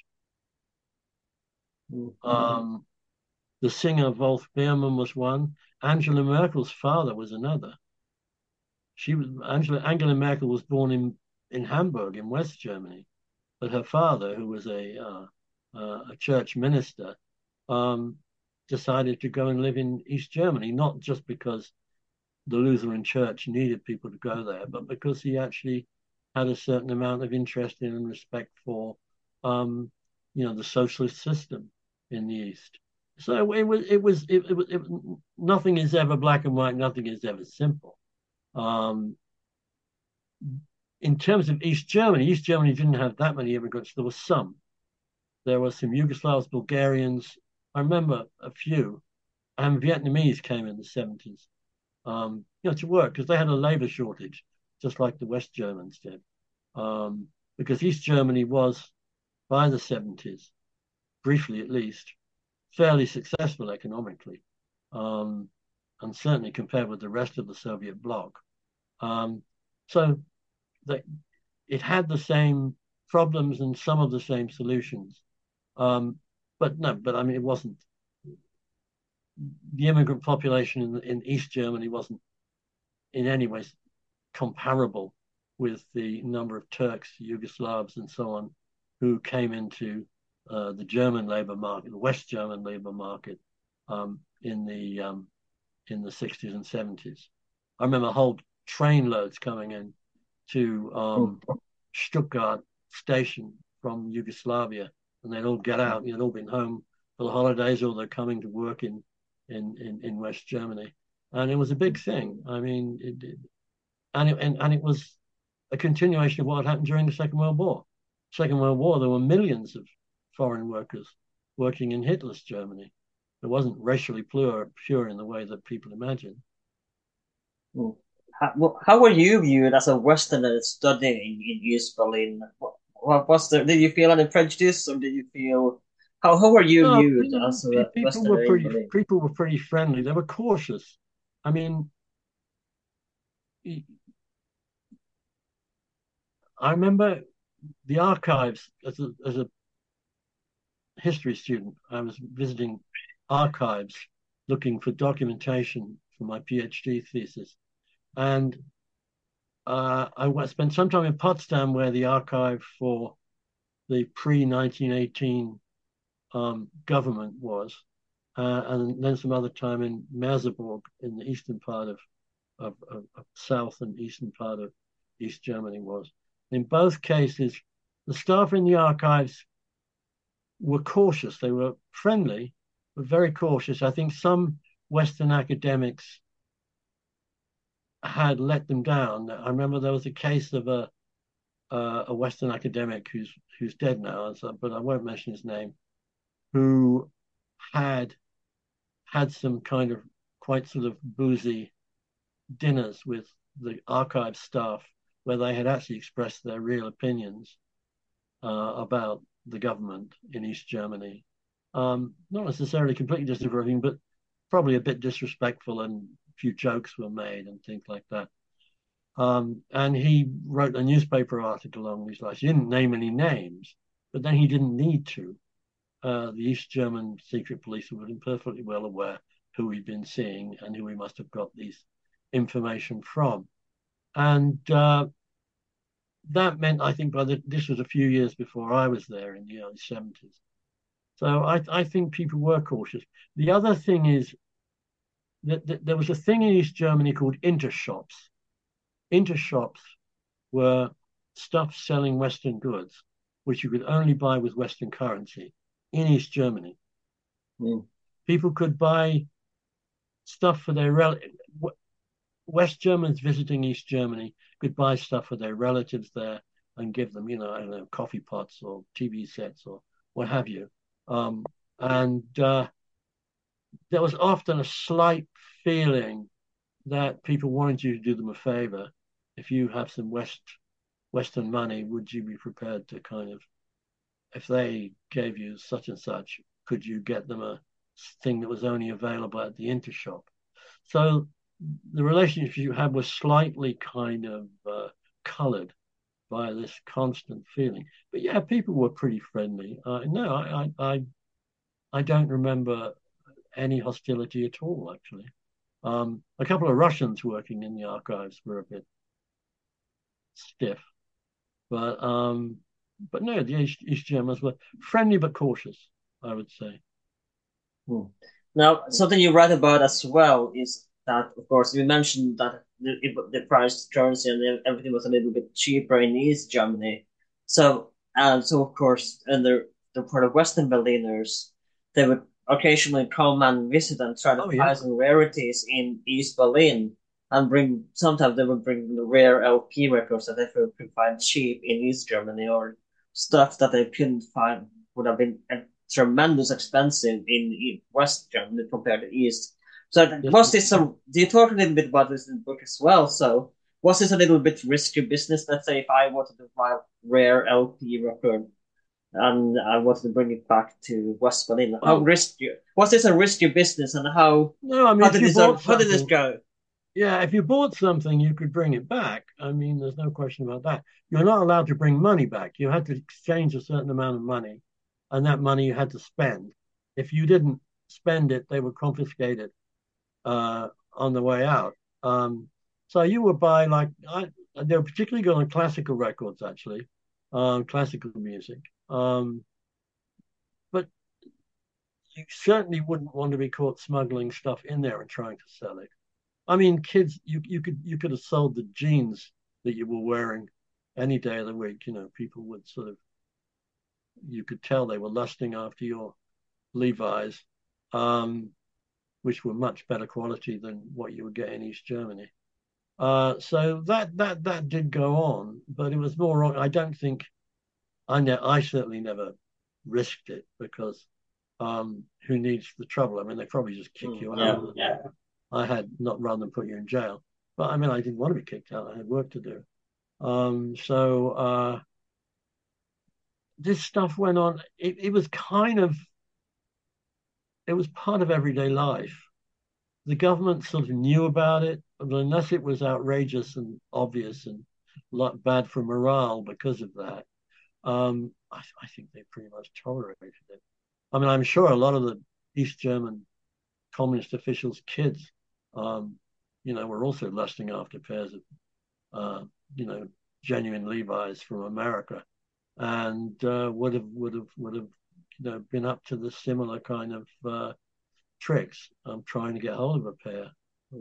The singer Wolf Biermann was one. Angela Merkel's father was another. Angela Merkel was born in Hamburg in West Germany, but her father, who was a church minister, decided to go and live in East Germany, not just because the Lutheran Church needed people to go there, but because he actually had a certain amount of interest in and respect for, the socialist system in the East. So it was nothing is ever black and white. Nothing is ever simple. In terms of East Germany didn't have that many immigrants. There were some. There were some Yugoslavs, Bulgarians. I remember a few, and Vietnamese came in the 70s, to work because they had a labor shortage, just like the West Germans did. Because East Germany was, by the 70s, briefly at least, fairly successful economically, and certainly compared with the rest of the Soviet bloc. So it had the same problems and some of the same solutions. But I mean, it wasn't, the immigrant population in East Germany wasn't in any way comparable with the number of Turks, Yugoslavs, and so on who came into the German labor market, the West German labor market, in the 60s and 70s. I remember whole train loads coming in to Stuttgart station from Yugoslavia, and they'd all get out. They'd all been home for the holidays, or they're coming to work in West Germany, and it was a big thing. I mean, it was a continuation of what had happened during the Second World War. Second World War, there were millions of foreign workers working in Hitler's Germany. It wasn't racially pure in the way that people imagine. How were you viewed as a Westerner studying in East Berlin? Did you feel any prejudice, or did you feel how were you viewed as a Westerner in Berlin? People were pretty friendly. They were cautious. I mean, I remember the archives as a history student. I was visiting archives looking for documentation for my PhD thesis. And I spent some time in Potsdam, where the archive for the pre-1918 government was. and then some other time in Merseburg in the eastern part of south and eastern part of East Germany was. In both cases, the staff in the archives were cautious. They were friendly, but very cautious. I think some Western academics had let them down. I remember there was a case of a Western academic who's dead now, but I won't mention his name, who had some kind of quite sort of boozy dinners with the archive staff where they had actually expressed their real opinions about the government in East Germany. Not necessarily completely disapproving, but probably a bit disrespectful, and a few jokes were made and things like that. And he wrote a newspaper article along these lines. He didn't name any names, but then he didn't need to. The East German secret police were perfectly well aware who he'd been seeing and who he must have got these information from. And that meant, I think, this was a few years before I was there in the early 70s. So I think people were cautious. The other thing is that there was a thing in East Germany called intershops. Intershops were stuff selling Western goods, which you could only buy with Western currency in East Germany. Mm. People could buy stuff for their relatives. West Germans visiting East Germany could buy stuff for their relatives there and give them, I don't know, coffee pots or TV sets or what have you. And there was often a slight feeling that people wanted you to do them a favor. If you have some Western money, would you be prepared to kind of, if they gave you such and such, could you get them a thing that was only available at the intershop? So the relationship you had was slightly kind of colored by this constant feeling. But yeah, people were pretty friendly. No, I don't remember any hostility at all, actually. A couple of Russians working in the archives were a bit stiff, but no, the East Germans were friendly but cautious, I would say. Now, something you write about as well is that, of course, you mentioned that the price currency and everything was a little bit cheaper in East Germany. So of course, and for the Western Berliners, they would occasionally come and visit and try to buy some rarities in East Berlin and sometimes they would bring the rare LP records that they could find cheap in East Germany, or stuff that they couldn't find would have been tremendous expensive in West Germany compared to East. So was this do you talk a little bit about this in the book as well? So was this a little bit risky business? Let's say if I wanted to buy a rare LP record and I wanted to bring it back to West Berlin, how risky was this? A risky business, and how did this go? Yeah, if you bought something, you could bring it back. I mean, there's no question about that. You're not allowed to bring money back. You had to exchange a certain amount of money, and that money you had to spend. If you didn't spend it, they would confiscate it on the way out. So you would buy they were particularly good on classical records, actually, classical music. But you certainly wouldn't want to be caught smuggling stuff in there and trying to sell it. I mean, kids, you could have sold the jeans that you were wearing any day of the week. People would you could tell they were lusting after your Levi's, which were much better quality than what you would get in East Germany. So that did go on, but it was more. I don't think I certainly never risked it, because who needs the trouble? I mean, they probably just kick you out. Yeah. I had not rather than put you in jail, but I mean, I didn't want to be kicked out. I had work to do. So this stuff went on. It was part of everyday life. The government sort of knew about it, but unless it was outrageous and obvious and bad for morale because of that, I think they pretty much tolerated it. I mean, I'm sure a lot of the East German communist officials' kids, were also lusting after pairs of, genuine Levi's from America, and would have been up to the similar kind of tricks. I'm trying to get hold of a pair,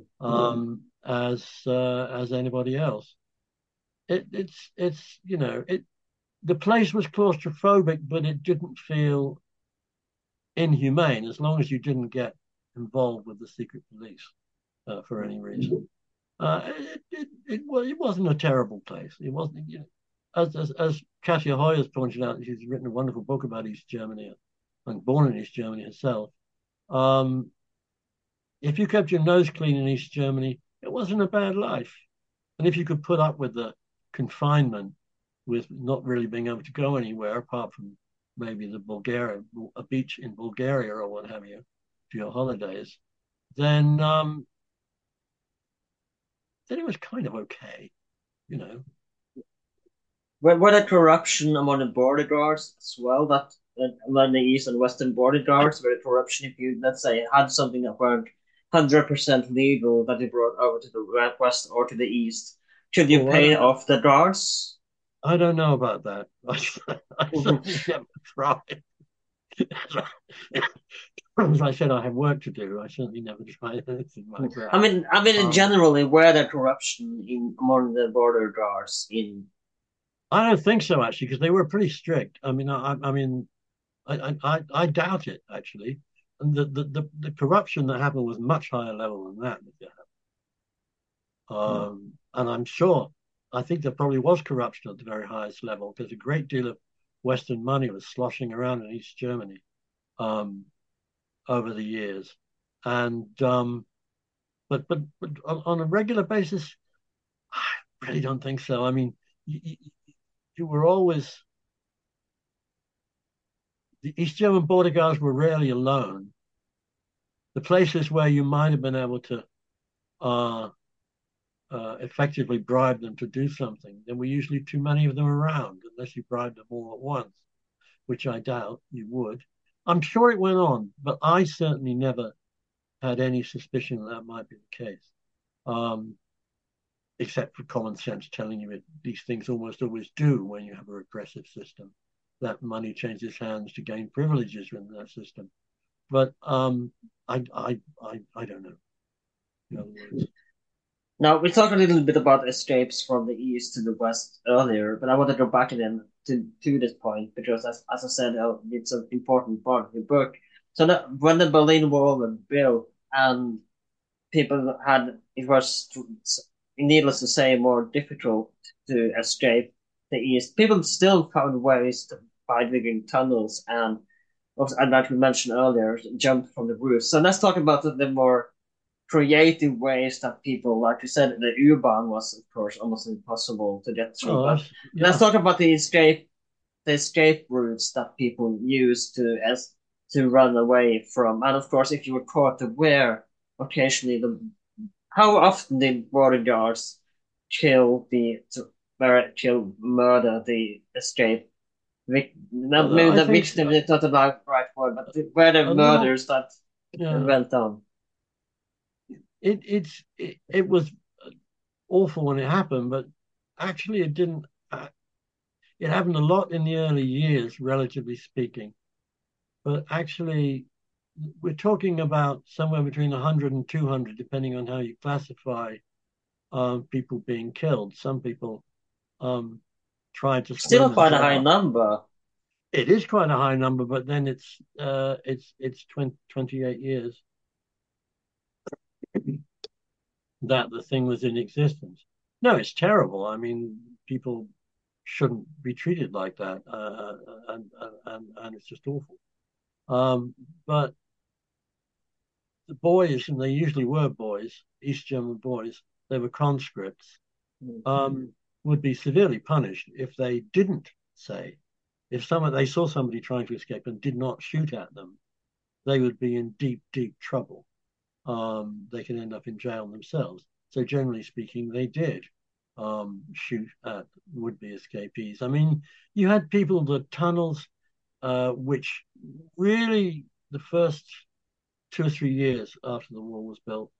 as anybody else. It's the place was claustrophobic, but it didn't feel inhumane as long as you didn't get involved with the secret police for any reason. It wasn't a terrible place. It wasn't, as Katia Hoy has pointed out, she's written a wonderful book about East Germany and born in East Germany herself. If you kept your nose clean in East Germany, it wasn't a bad life. And if you could put up with the confinement, with not really being able to go anywhere apart from maybe a beach in Bulgaria or what have you, for your holidays, then it was kind of okay, Were there corruption among the border guards as well? That among the east and western border guards, were there corruption if you, let's say, had something that weren't 100% legal that you brought over to the west or to the east? Should you pay off the guards? I don't know about that. I certainly never tried. As I said, I have work to do. I certainly never tried anything like that. I mean, in generally, were there corruption among the border guards in? I don't think so, actually, because they were pretty strict. I doubt it, actually. And the corruption that happened was much higher level than that. And I'm sure, I think there probably was corruption at the very highest level, because a great deal of Western money was sloshing around in East Germany over the years. And but on a regular basis, I really don't think so. I mean, you were always, the East German border guards were rarely alone. The places where you might have been able to effectively bribe them to do something, there were usually too many of them around, unless you bribed them all at once, which I doubt you would. I'm sure it went on, but I certainly never had any suspicion that might be the case, except for common sense telling you these things almost always do when you have a repressive system, that money changes hands to gain privileges in that system. But I don't know. In other words. Now, we talked a little bit about escapes from the east to the west earlier, but I want to go back again to this point because, as I said, it's an important part of the book. So that when the Berlin Wall was built and people it was, needless to say, more difficult to escape the east, people still found ways by digging tunnels and like we mentioned earlier, jump from the roof. So let's talk about the more creative ways that people, like you said, the U-Bahn was, of course, almost impossible to get through. But let's talk about the escape routes that people use to run away from. And of course, if you were caught aware, occasionally how often did border guards murder the escape maybe the victim is not the right word, but were there murders that went on? It was awful when it happened, but actually it didn't. It happened a lot in the early years, relatively speaking. But actually, we're talking about somewhere between 100 and 200, depending on how you classify people being killed. Some people tried to still quite a high number. It is quite a high number, but then it's 28 years that the thing was in existence. No, it's terrible. I mean, people shouldn't be treated like that, and it's just awful. But the boys, and they usually were boys, East German boys, they were conscripts, would be severely punished if they didn't say. If they saw somebody trying to escape and did not shoot at them, they would be in deep, deep trouble. They could end up in jail themselves. So generally speaking, they did shoot at would-be escapees. I mean, you had people, the tunnels, which really the first 2 or 3 years after the wall was built,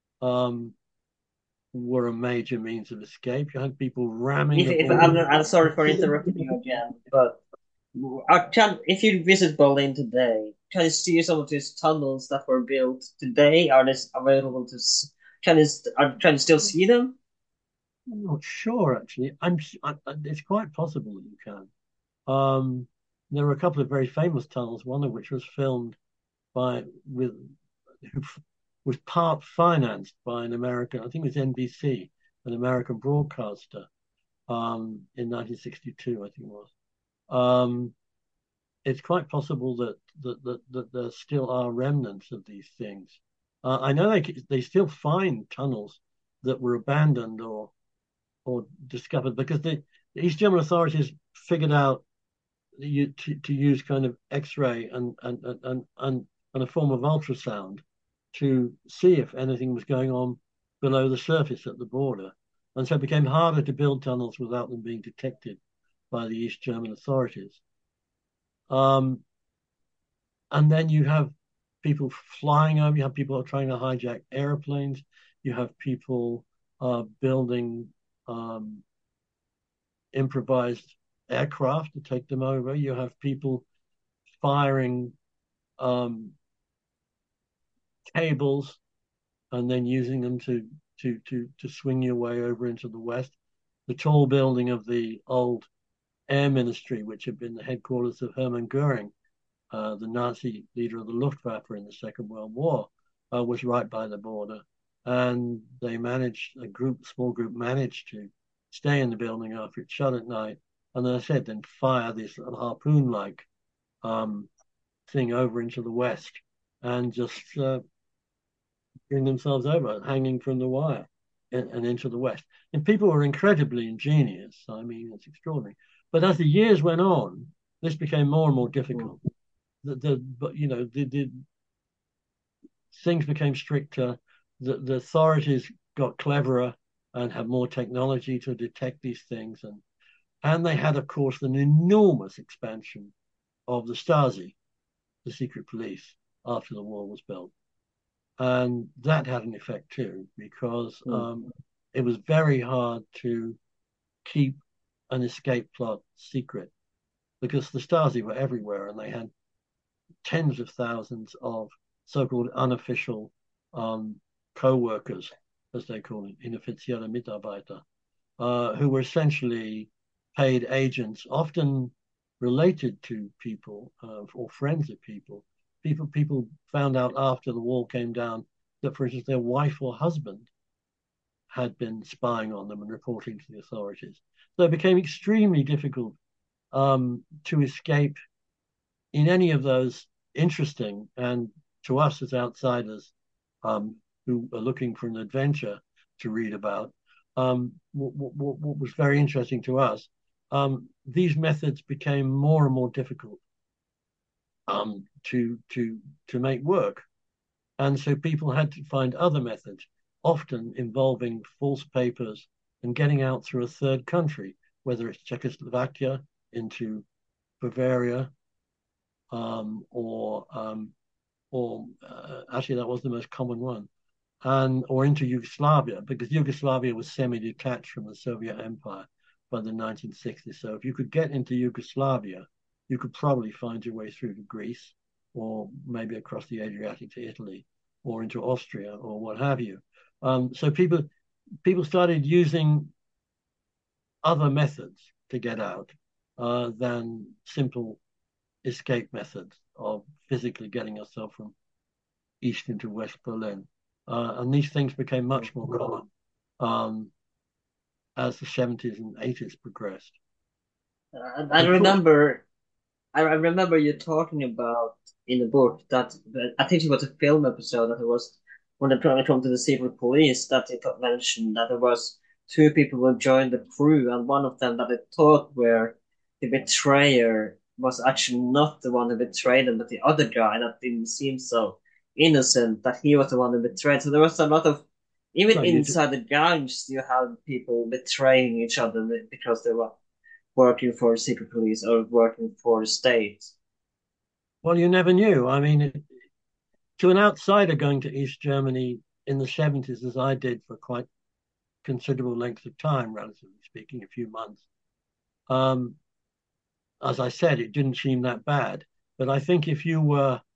were a major means of escape. You had people ramming. I'm sorry for interrupting you again, but if you visit Berlin today, can you see some of these tunnels that were built today? Are they available to? Can you still see them? I'm not sure actually. It's quite possible that you can. Um, there were a couple of very famous tunnels, one of which was filmed by with who was part financed by an American, I think it was NBC, an American broadcaster, in 1962, I think it was. Um, it's quite possible that there still are remnants of these things. I know they still find tunnels that were abandoned or discovered because the East German authorities figured out to use kind of X-ray and a form of ultrasound to see if anything was going on below the surface at the border. And so it became harder to build tunnels without them being detected by the East German authorities. Um, and then you have people flying over, you have people trying to hijack airplanes, you have people building improvised aircraft to take them over, you have people firing cables and then using them to swing your way over into the west. The tall building of the old air ministry, which had been the headquarters of Hermann Goering, the Nazi leader of the Luftwaffe in the Second World War, was right by the border. And they managed, small group managed to stay in the building after it shut at night. And then I said, then fire this harpoon-like thing over into the west and just bring themselves over, hanging from the wire and into the west. And people were incredibly ingenious. I mean, it's extraordinary. But as the years went on, this became more and more difficult. The things became stricter. The authorities got cleverer and had more technology to detect these things, and they had, of course, an enormous expansion of the Stasi, the secret police, after the wall was built. And that had an effect too, because it was very hard to keep an escape plot secret, because the Stasi were everywhere and they had tens of thousands of so-called unofficial co-workers, as they call it, inoffizielle Mitarbeiter, who were essentially paid agents, often related to people or friends of people. People found out after the wall came down that, for instance, their wife or husband had been spying on them and reporting to the authorities. So it became extremely difficult to escape in any of those interesting, and to us as outsiders who are looking for an adventure to read about, what was very interesting to us, these methods became more and more difficult to make work. And so people had to find other methods, often involving false papers and getting out through a third country, whether it's Czechoslovakia into Bavaria, or actually that was the most common one, or into Yugoslavia, because Yugoslavia was semi-detached from the Soviet Empire by the 1960s. So if you could get into Yugoslavia, you could probably find your way through to Greece, or maybe across the Adriatic to Italy, or into Austria, or what have you. So people started using other methods to get out than simple escape methods of physically getting yourself from East into West Berlin. And these things became much more common as the 70s and 80s progressed. I remember you talking about in the book that I think it was a film episode that it was when it came to the secret police, that it mentioned that there was two people who joined the crew, and one of them that it thought were the betrayer was actually not the one who betrayed them, but the other guy that didn't seem so innocent, that he was the one who betrayed. So there was a lot of, even inside the gangs, you had people betraying each other because they were working for secret police or working for the state. Well, you never knew. I mean, to an outsider going to East Germany in the 70s, as I did for quite considerable length of time, relatively speaking, a few months, as I said, it didn't seem that bad. But I think if you were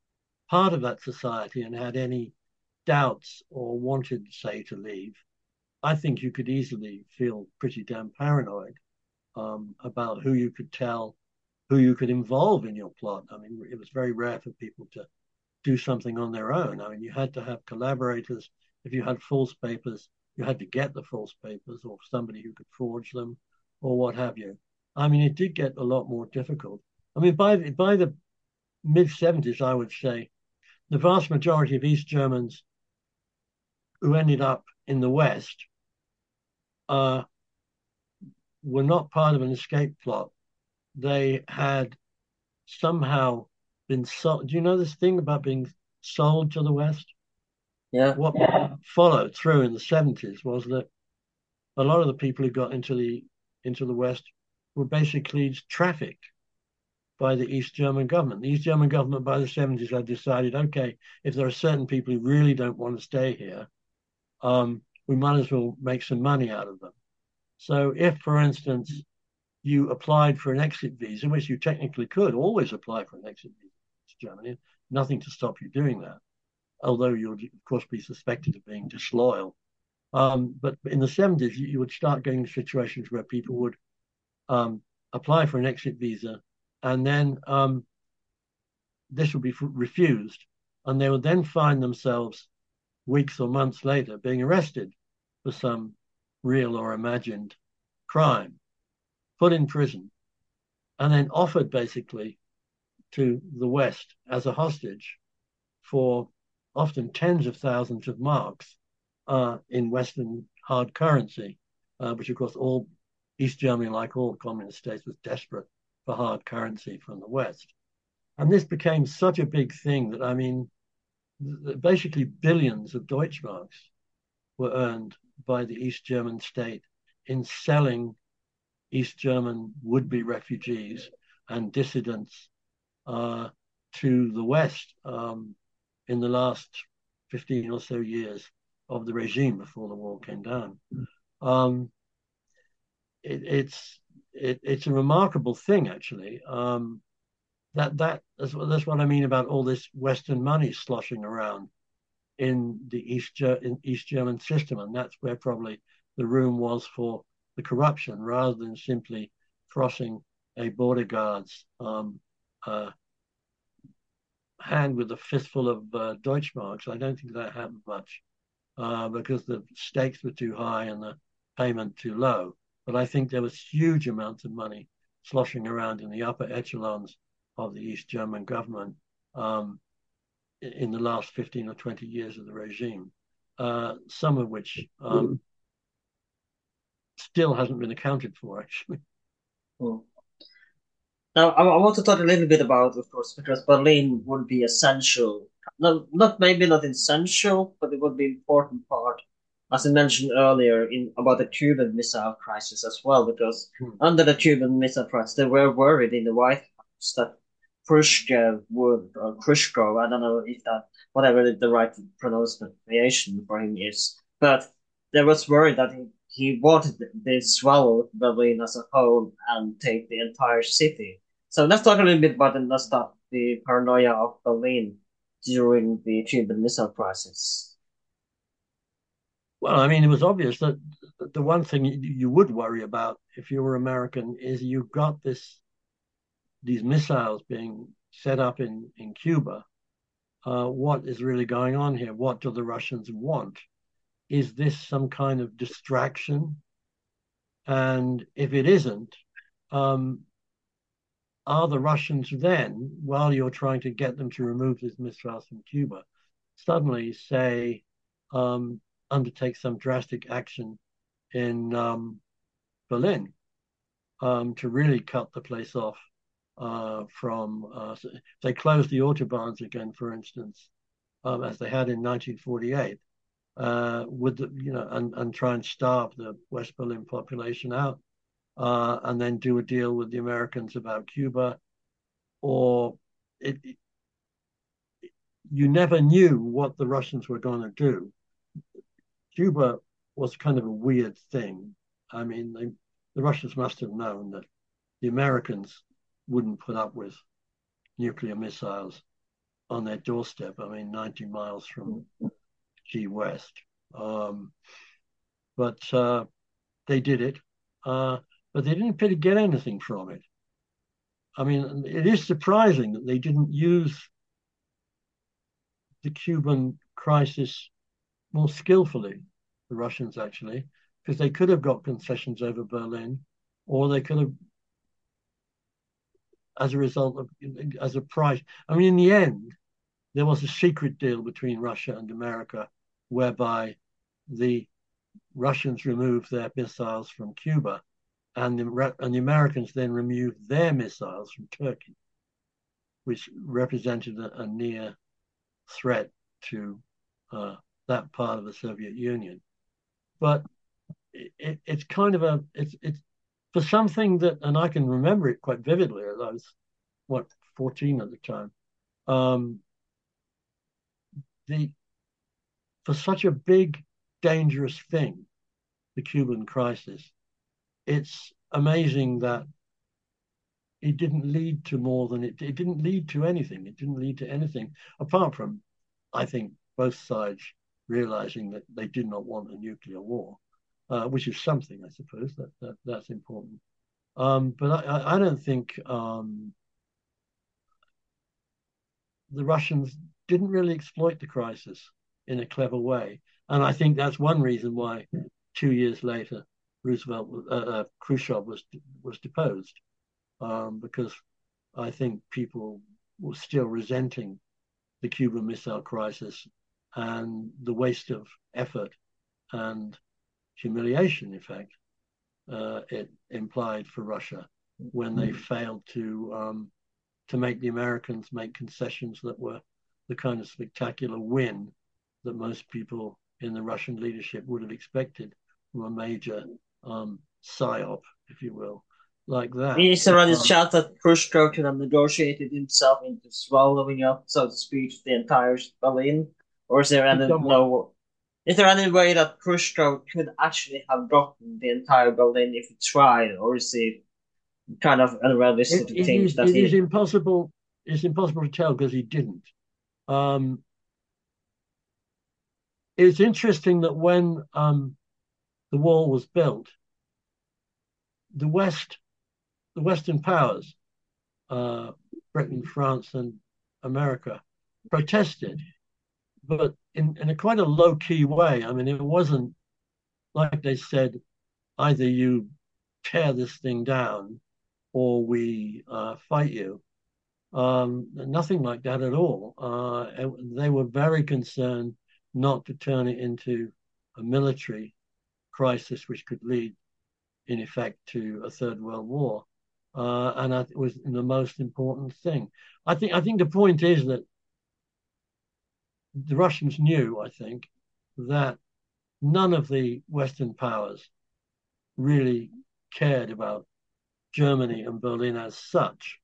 part of that society and had any doubts or wanted, say, to leave, I think you could easily feel pretty damn paranoid about who you could tell, who you could involve in your plot. I mean, it was very rare for people to do something on their own. I mean, you had to have collaborators. If you had false papers, you had to get the false papers or somebody who could forge them or what have you. I mean, it did get a lot more difficult. I mean, by the mid 70s, I would say the vast majority of East Germans who ended up in the West were not part of an escape plot. They had somehow been sold. Do you know this thing about being sold to the West? Yeah. What followed through in the 70s was that a lot of the people who got into the West were basically trafficked by the East German government. The East German government by the 70s had decided, okay, if there are certain people who really don't want to stay here, we might as well make some money out of them. So if, for instance, you applied for an exit visa, which you technically could always apply for an exit visa to Germany, nothing to stop you doing that, although you would, of course, be suspected of being disloyal. But in the 70s, you would start getting situations where people would apply for an exit visa, and then this would be refused, and they would then find themselves weeks or months later being arrested for some real or imagined crime, put in prison, and then offered basically to the West as a hostage for often tens of thousands of marks in Western hard currency, which of course all East Germany, like all communist states, was desperate for hard currency from the West. And this became such a big thing that, I mean, basically billions of Deutschmarks were earned by the East German state in selling East German would-be refugees and dissidents to the West in the last 15 or so years of the regime before the wall came down. It's a remarkable thing, actually. That's what I mean about all this Western money sloshing around in the East German system, and that's where probably the room was for the corruption, rather than simply crossing a border guard's hand with a fistful of Deutschmarks. I don't think that happened much because the stakes were too high and the payment too low. But I think there was huge amounts of money sloshing around in the upper echelons of the East German government in the last 15 or 20 years of the regime, some of which still hasn't been accounted for, actually. Hmm. Now, I want to talk a little bit about, of course, because Berlin would be essential. No, maybe not essential, but it would be an important part, as I mentioned earlier, about the Cuban Missile Crisis as well, because under the Cuban Missile Crisis, they were worried in the White House that Khrushchev or Khrushchev, I don't know if that, whatever the right pronunciation for him is, but there was worry that he wanted to swallow Berlin as a whole and take the entire city. So let's talk a little bit about the paranoia of Berlin during the Cuban Missile Crisis. Well, I mean, it was obvious that the one thing you would worry about if you were American is you got these missiles being set up in Cuba. What is really going on here? What do the Russians want? Is this some kind of distraction? And if it isn't, are the Russians then, while you're trying to get them to remove these missiles from Cuba, suddenly say, undertake some drastic action in Berlin to really cut the place off from, they closed the Autobahns again, for instance, as they had in 1948, and try and starve the West Berlin population out, and then do a deal with the Americans about Cuba, or you never knew what the Russians were going to do. Cuba was kind of a weird thing. I mean, the Russians must have known that the Americans wouldn't put up with nuclear missiles on their doorstep. I mean, 90 miles from Key West. But they did it. But they didn't appear to get anything from it. I mean, it is surprising that they didn't use the Cuban crisis more skillfully, the Russians actually, because they could have got concessions over Berlin, or they could have, as a result of, as a price. I mean, in the end, there was a secret deal between Russia and America whereby the Russians removed their missiles from Cuba, and the Americans then removed their missiles from Turkey, which represented a near threat to that part of the Soviet Union. But it's kind of it's for something that, and I can remember it quite vividly. I was 14 at the time. For such a big, dangerous thing, the Cuban crisis, it's amazing that it didn't lead to more than it didn't lead to anything. It didn't lead to anything apart from, I think, both sides realizing that they did not want a nuclear war, which is something, I suppose, that's important. But I don't think the Russians didn't really exploit the crisis in a clever way. And I think that's one reason why 2 years later, Khrushchev was deposed, because I think people were still resenting the Cuban Missile Crisis and the waste of effort and humiliation, in fact, it implied for Russia when they failed to make the Americans make concessions that were the kind of spectacular win that most people in the Russian leadership would have expected from a major psyop, if you will, like that. Is there any chance that Khrushchev could have negotiated himself into swallowing up, so to speak, the entire Berlin? Or is there any Is there any way that Khrushchev could actually have gotten the entire Berlin if he tried, or is it kind of unrealistic to think that it is impossible? It's impossible to tell because he didn't. It's interesting that when the wall was built, the Western powers, Britain, France, and America, protested, but in a quite a low-key way. I mean, it wasn't like they said, either you tear this thing down or we fight you. Nothing like that at all. They were very concerned not to turn it into a military crisis, which could lead, in effect, to a third world war. And it was the most important thing. I think the point is that the Russians knew, I think, that none of the Western powers really cared about Germany and Berlin as such.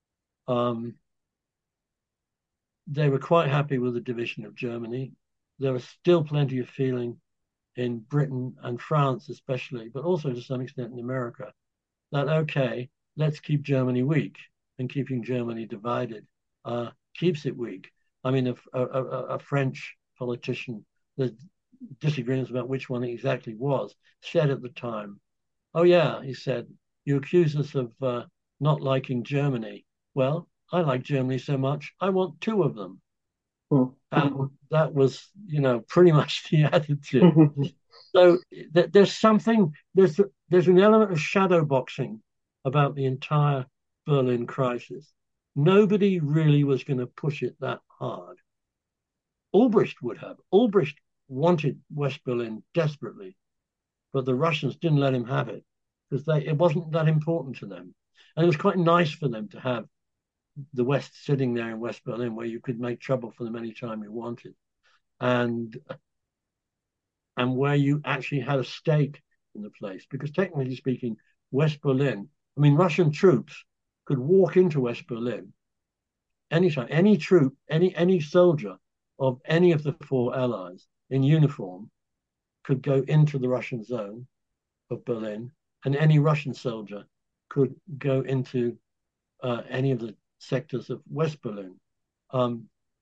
They were quite happy with the division of Germany. There was still plenty of feeling in Britain and France especially, but also to some extent in America, that, okay, let's keep Germany weak, and keeping Germany divided keeps it weak. I mean, a French politician, there's disagreements about which one it exactly was, said at the time, oh yeah, he said, you accuse us of not liking Germany. Well, I like Germany so much, I want two of them. And that was, pretty much the attitude. So there's an element of shadow boxing about the entire Berlin crisis. Nobody really was going to push it that hard. Ulbricht would have. Ulbricht wanted West Berlin desperately, but the Russians didn't let him have it because it wasn't that important to them. And it was quite nice for them to have the West sitting there in West Berlin where you could make trouble for them anytime you wanted. And where you actually had a stake in the place. Because technically speaking, West Berlin, I mean, Russian troops could walk into West Berlin anytime. Any troop, any soldier of any of the four allies in uniform could go into the Russian zone of Berlin, and any Russian soldier could go into any of the sectors of West Berlin.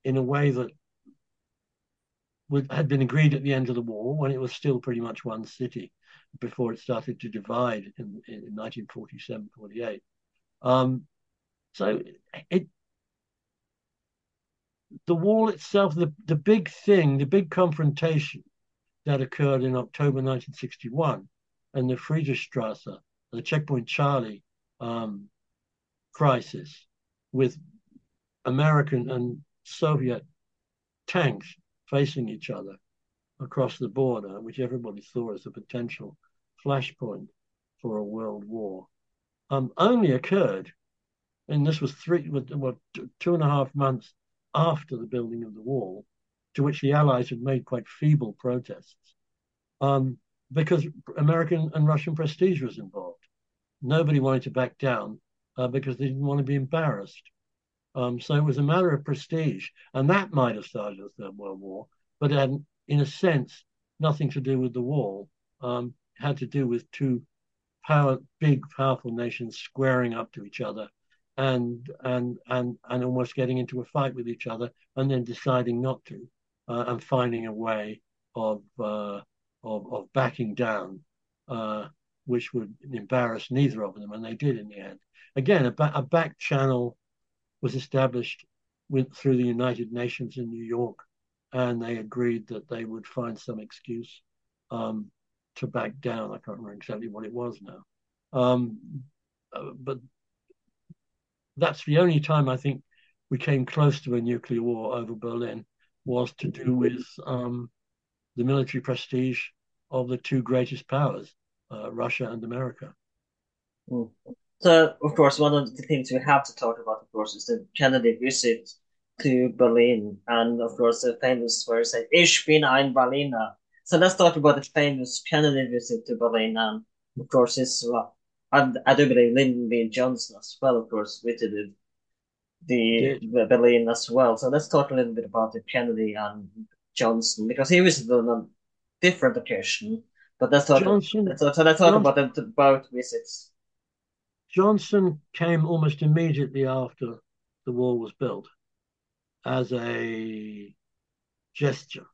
in a way that had been agreed at the end of the war, when it was still pretty much one city before it started to divide in 1947, 48. So the wall itself, the big thing, the big confrontation that occurred in October 1961 and the Friedrichstrasse, the Checkpoint Charlie crisis with American and Soviet tanks facing each other across the border, which everybody saw as a potential flashpoint for a world war, only occurred, and this was 2.5 months after the building of the wall, to which the Allies had made quite feeble protests, because American and Russian prestige was involved. Nobody wanted to back down because they didn't want to be embarrassed. So it was a matter of prestige, and that might have started a Third World War, but it had, in a sense, nothing to do with the wall. It had to do with two big, powerful nations squaring up to each other and almost getting into a fight with each other, and then deciding not to, and finding a way of backing down, which would embarrass neither of them, and they did in the end. Again, a back channel was established through the United Nations in New York, and they agreed that they would find some excuse to back down. I can't remember exactly what it was now. But that's the only time I think we came close to a nuclear war over Berlin, was to do with the military prestige of the two greatest powers, Russia and America. Mm. So, of course, one of the things we have to talk about, of course, is the Kennedy visit to Berlin, and of course the famous words say "Ich bin ein Berliner." So let's talk about the famous Kennedy visit to Berlin, and of course I do believe Lyndon B. Johnson as well, of course, visited the Berlin as well. So let's talk a little bit about the Kennedy and Johnson, because he visited on a different occasion. But let's talk about the both visits. Johnson came almost immediately after the wall was built as a gesture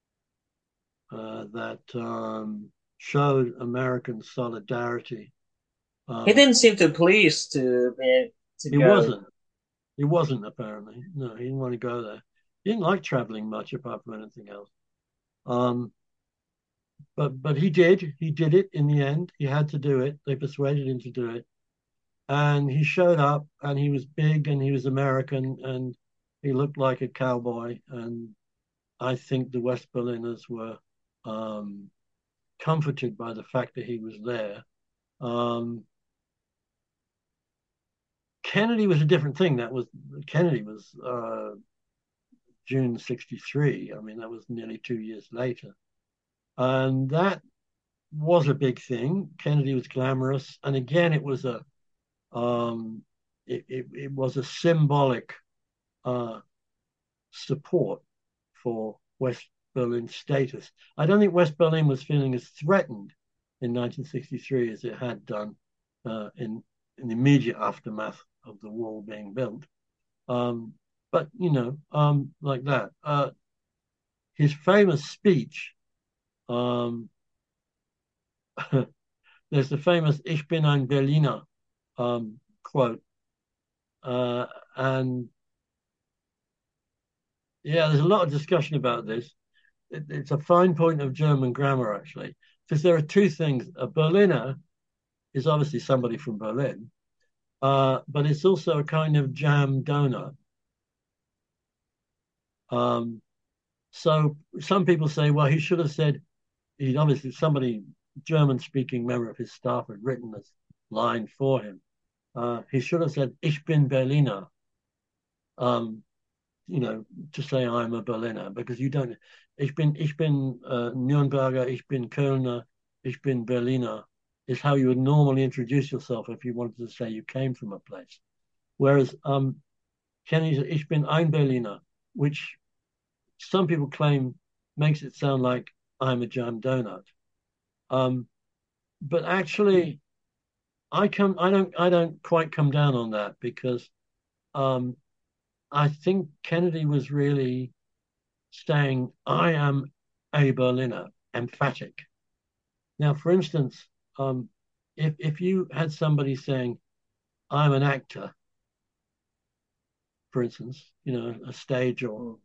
that showed American solidarity. He didn't seem too pleased to go. He wasn't apparently. No, he didn't want to go there. He didn't like traveling much apart from anything else. But he did. He did it in the end. He had to do it. They persuaded him to do it. And he showed up, and he was big, and he was American, and he looked like a cowboy. And I think the West Berliners were comforted by the fact that he was there. Kennedy was a different thing. Kennedy was June 1963. I mean, that was nearly 2 years later. And that was a big thing. Kennedy was glamorous. And again, it was a symbolic support for West Berlin's status. I don't think West Berlin was feeling as threatened in 1963 as it had done in the immediate aftermath of the wall being built. But, like that. His famous speech, there's the famous Ich bin ein Berliner quote. And yeah, there's a lot of discussion about this. It's a fine point of German grammar, actually, because there are two things. A Berliner is obviously somebody from Berlin, but it's also a kind of jam donut. So some people say, well, he should have said, somebody, German-speaking member of his staff had written this line for him. He should have said, Ich bin Berliner, to say I'm a Berliner, because you don't, ich bin Nürnberger, ich bin Kölner, ich bin Berliner, is how you would normally introduce yourself if you wanted to say you came from a place. Whereas Kennedy said, Ich bin ein Berliner, which some people claim makes it sound like I'm a jam donut. But actually, I don't quite come down on that, because I think Kennedy was really saying, I am a Berliner, emphatic. Now, for instance, if you had somebody saying, I'm an actor, for instance, a stage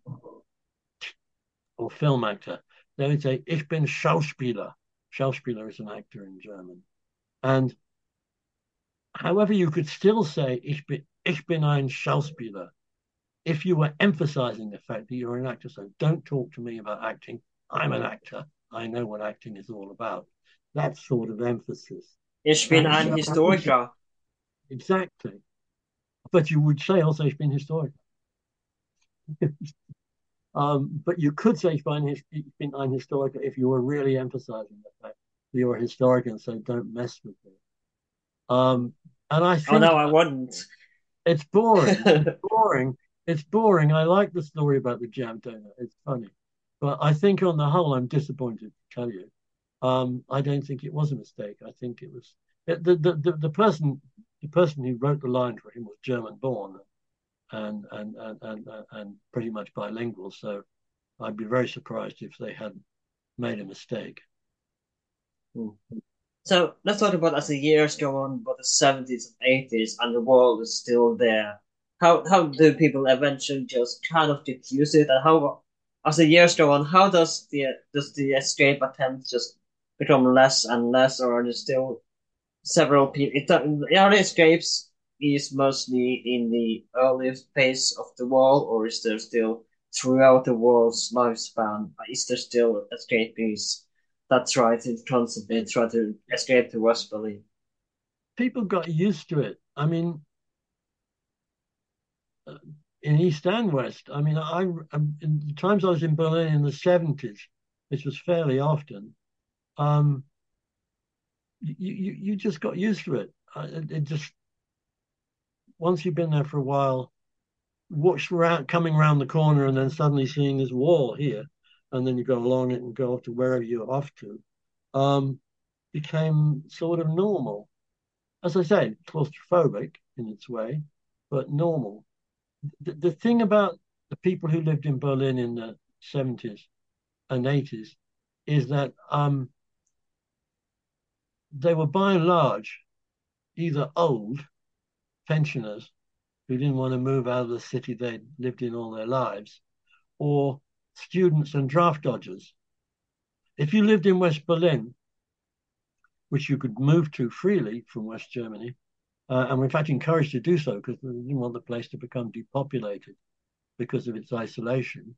or film actor, they would say, Ich bin Schauspieler. Schauspieler is an actor in German. And however, you could still say, ich bin ein Schauspieler, if you were emphasizing the fact that you're an actor. So don't talk to me about acting. I'm an actor. I know what acting is all about. That sort of emphasis. Ich bin ein Historiker. Exactly. But you would say also, ich bin Historiker. But you could say ich bin ein Historiker if you were really emphasizing the fact that you're a historian, so don't mess with it. And I think... Oh, no, I wouldn't. It's boring. It's boring. It's boring. I like the story about the jam donut. It's funny. But I think on the whole, I'm disappointed to tell you. I don't think it was a mistake. I think it was... The person who wrote the line for him was German born and pretty much bilingual. So I'd be very surprised if they had made a mistake. So let's talk about as the years go on, about the 70s and 80s, and the wall is still there. How do people eventually just kind of diffuse it, and how, as the years go on, how does the escape attempts just become less and less, or are there still several people? The early escapes is mostly in the earliest phase of the wall, or is there still throughout the wall's lifespan? Is there still escapees that try to escape to West Berlin? People got used to it. I mean, in East and West. I mean, in the times I was in Berlin in the 70s, which was fairly often, you just got used to it. It just, once you've been there for a while, coming around the corner and then suddenly seeing this wall here, and then you go along it and go off to wherever you're off to, became sort of normal. As I say, claustrophobic in its way, but normal. The thing about the people who lived in Berlin in the 70s and 80s is that they were by and large either old pensioners who didn't want to move out of the city they'd lived in all their lives, or students and draft dodgers. If you lived in West Berlin, which you could move to freely from West Germany, and were in fact encouraged to do so because they didn't want the place to become depopulated because of its isolation,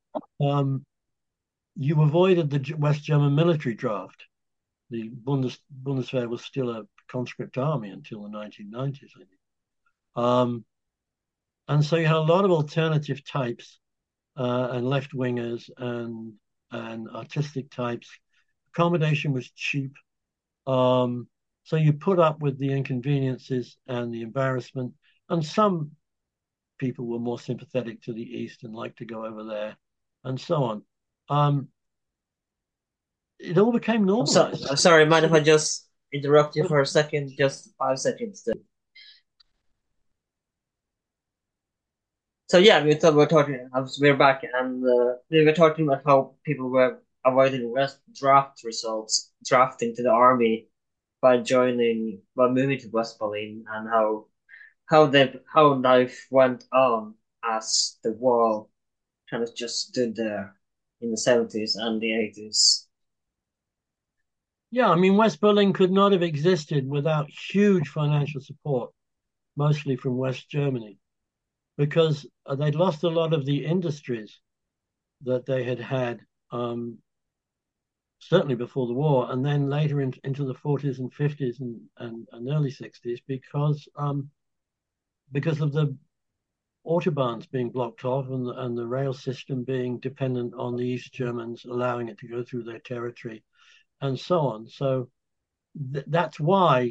you avoided the West German military draft. The Bundeswehr was still a conscript army until the 1990s, I think. And so you had a lot of alternative types and left-wingers and artistic types. Accommodation was cheap. So you put up with the inconveniences and the embarrassment. And some people were more sympathetic to the East and liked to go over there and so on. It all became normalized. I'm sorry, mind if I just interrupt you for a second? Just 5 seconds. So yeah, we're back, and we were talking about how people were avoiding drafting to the army by moving to West Berlin, and how life went on as the wall kind of just stood there in the 70s and the 80s. Yeah, I mean, West Berlin could not have existed without huge financial support, mostly from West Germany, because they'd lost a lot of the industries that they had certainly before the war, and then later into the 40s and 50s and early 60s, because of the autobahns being blocked off and the rail system being dependent on the East Germans allowing it to go through their territory and so on. So that's why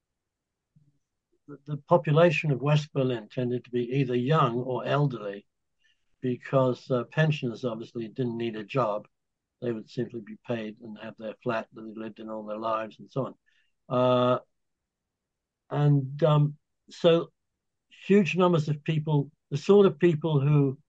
the population of West Berlin tended to be either young or elderly, because pensioners obviously didn't need a job. They would simply be paid and have their flat that they lived in all their lives and so on. So huge numbers of people the sort of people who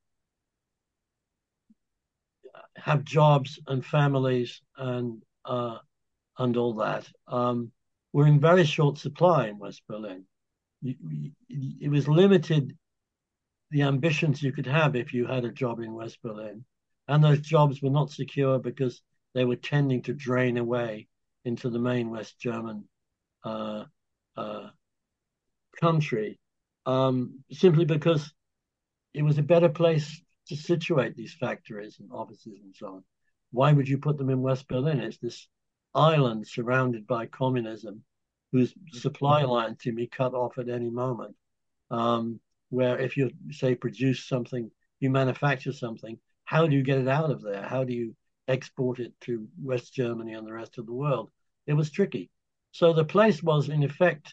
have jobs and families and all that were in very short supply in West Berlin. It was limited the ambitions you could have if you had a job in West Berlin, and those jobs were not secure because they were tending to drain away into the main West German uh, uh, country, simply because it was a better place to situate these factories and offices and so on. Why would you put them in West Berlin? It's this island surrounded by communism whose supply lines can be cut off at any moment. Where if you, say, produce something, you manufacture something, how do you get it out of there? How do you export it to West Germany and the rest of the world? It was tricky. So the place was, in effect,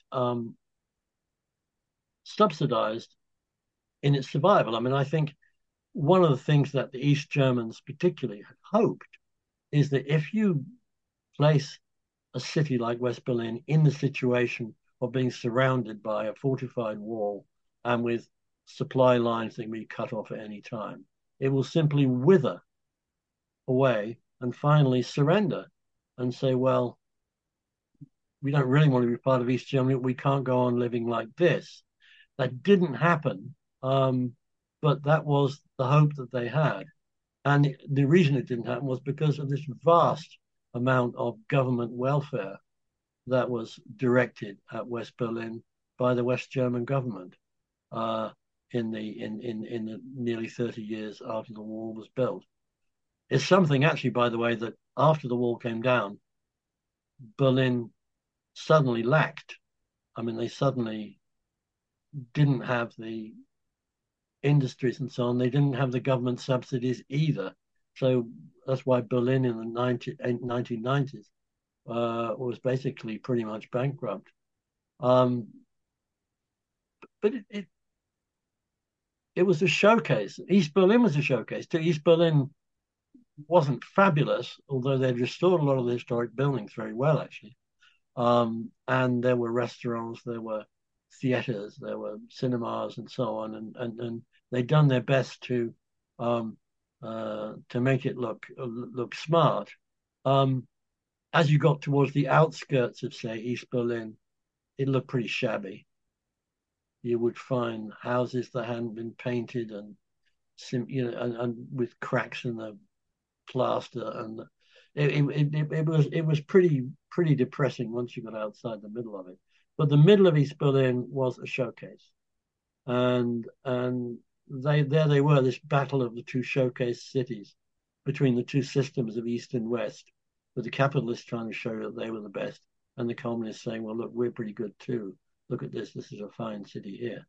subsidized in its survival. I mean, I think one of the things that the East Germans particularly had hoped is that if you place a city like West Berlin in the situation of being surrounded by a fortified wall and with supply lines that can be cut off at any time, it will simply wither away and finally surrender and say, well, we don't really want to be part of East Germany. We can't go on living like this. That didn't happen, but that was the hope that they had. And the reason it didn't happen was because of this vast amount of government welfare that was directed at West Berlin by the West German government in the nearly 30 years after the wall was built. It's something actually, by the way, that after the wall came down, Berlin suddenly lacked. I mean, they suddenly didn't have the industries and so on. They didn't have the government subsidies either. So that's why Berlin in the 1990s was basically pretty much bankrupt. But it was a showcase. East Berlin was a showcase too. East Berlin wasn't fabulous, although they'd restored a lot of the historic buildings very well, actually. And there were restaurants, there were theaters, there were cinemas, and so on, and they'd done their best to make it look smart. As you got towards the outskirts of, say, East Berlin, it looked pretty shabby. You would find houses that hadn't been painted and with cracks in the plaster, and it was pretty depressing once you got outside the middle of it. But the middle of East Berlin was a showcase, and they were, this battle of the two showcase cities between the two systems of East and West, with the capitalists trying to show that they were the best, and the communists saying, well, look, we're pretty good too. Look at this. This is a fine city here.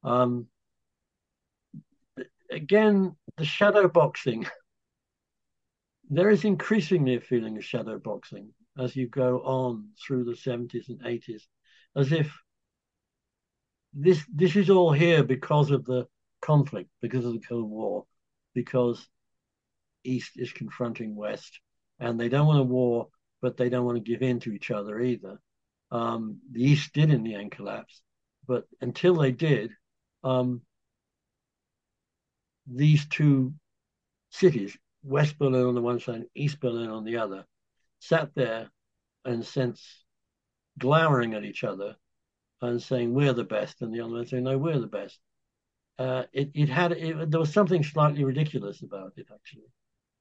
Again, the shadow boxing. There is increasingly a feeling of shadow boxing as you go on through the 70s and 80s, as if this is all here because of the conflict, because of the Cold War, because East is confronting West, and they don't want a war, but they don't want to give in to each other either. The East did in the end collapse, but until they did, these two cities, West Berlin on the one side, East Berlin on the other, sat there and sense glowering at each other and saying, we're the best, and the other one saying, no, we're the best. There was something slightly ridiculous about it, actually.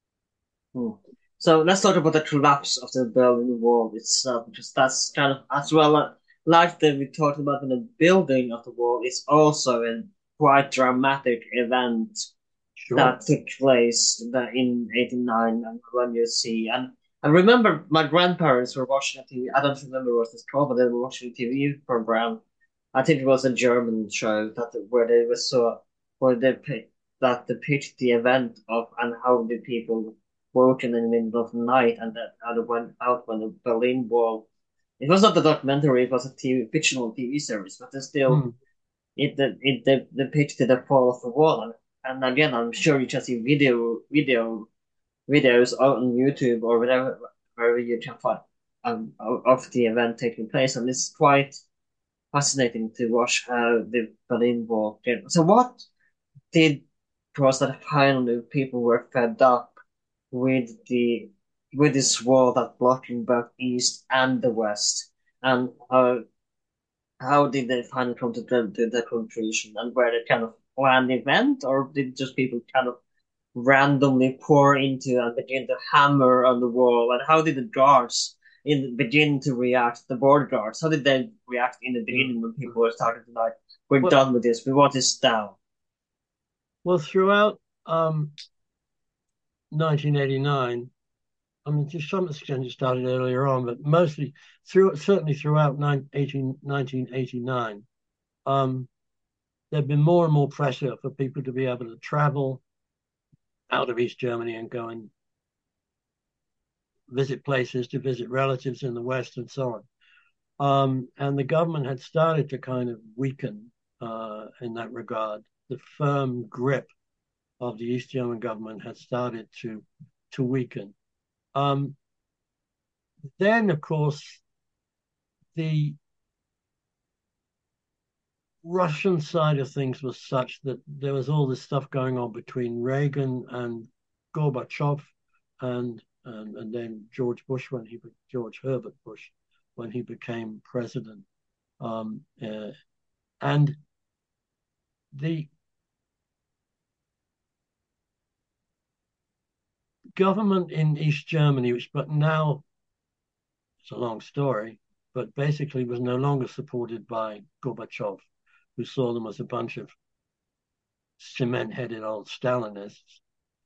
So let's talk about the collapse of the Berlin Wall itself, because that's kind of, as well, like that we talked about in the building of the wall, it's also a quite dramatic event that took place in 89, and when you see, and I remember my grandparents were watching a TV. I don't remember what it's called, but they were watching a TV program. I think it was a German show where they depicted the event of and how the people working in the middle of the night and that how they went out when the Berlin Wall. It was not a documentary; it was a fictional TV series, but still, it depicted the fall of the wall. And again, I'm sure you can see videos on YouTube or wherever you can find of the event taking place, and it's quite fascinating to watch how the Berlin Wall came. So did cross that finally people were fed up with this wall that blocking both East and the West, and how did they finally come to the conclusion, and were it kind of planned event, or did just people kind of randomly pour into and begin to hammer on the wall? And how did the guards begin to react? The border guards, how did they react in the beginning when people were starting to like, we're Well, done with this, we want this down? well, throughout 1989, I mean, to some extent it started earlier on, but mostly certainly throughout 1989, there'd been more and more pressure for people to be able to travel out of East Germany and go and visit places, to visit relatives in the West and so on. And the government had started to kind of weaken in that regard. The firm grip of the East German government had started to weaken. Then, of course, the Russian side of things was such that there was all this stuff going on between Reagan and Gorbachev, and then George Herbert Bush when he became president, and the government in East Germany, but now it's a long story, but basically was no longer supported by Gorbachev, who saw them as a bunch of cement-headed old Stalinists,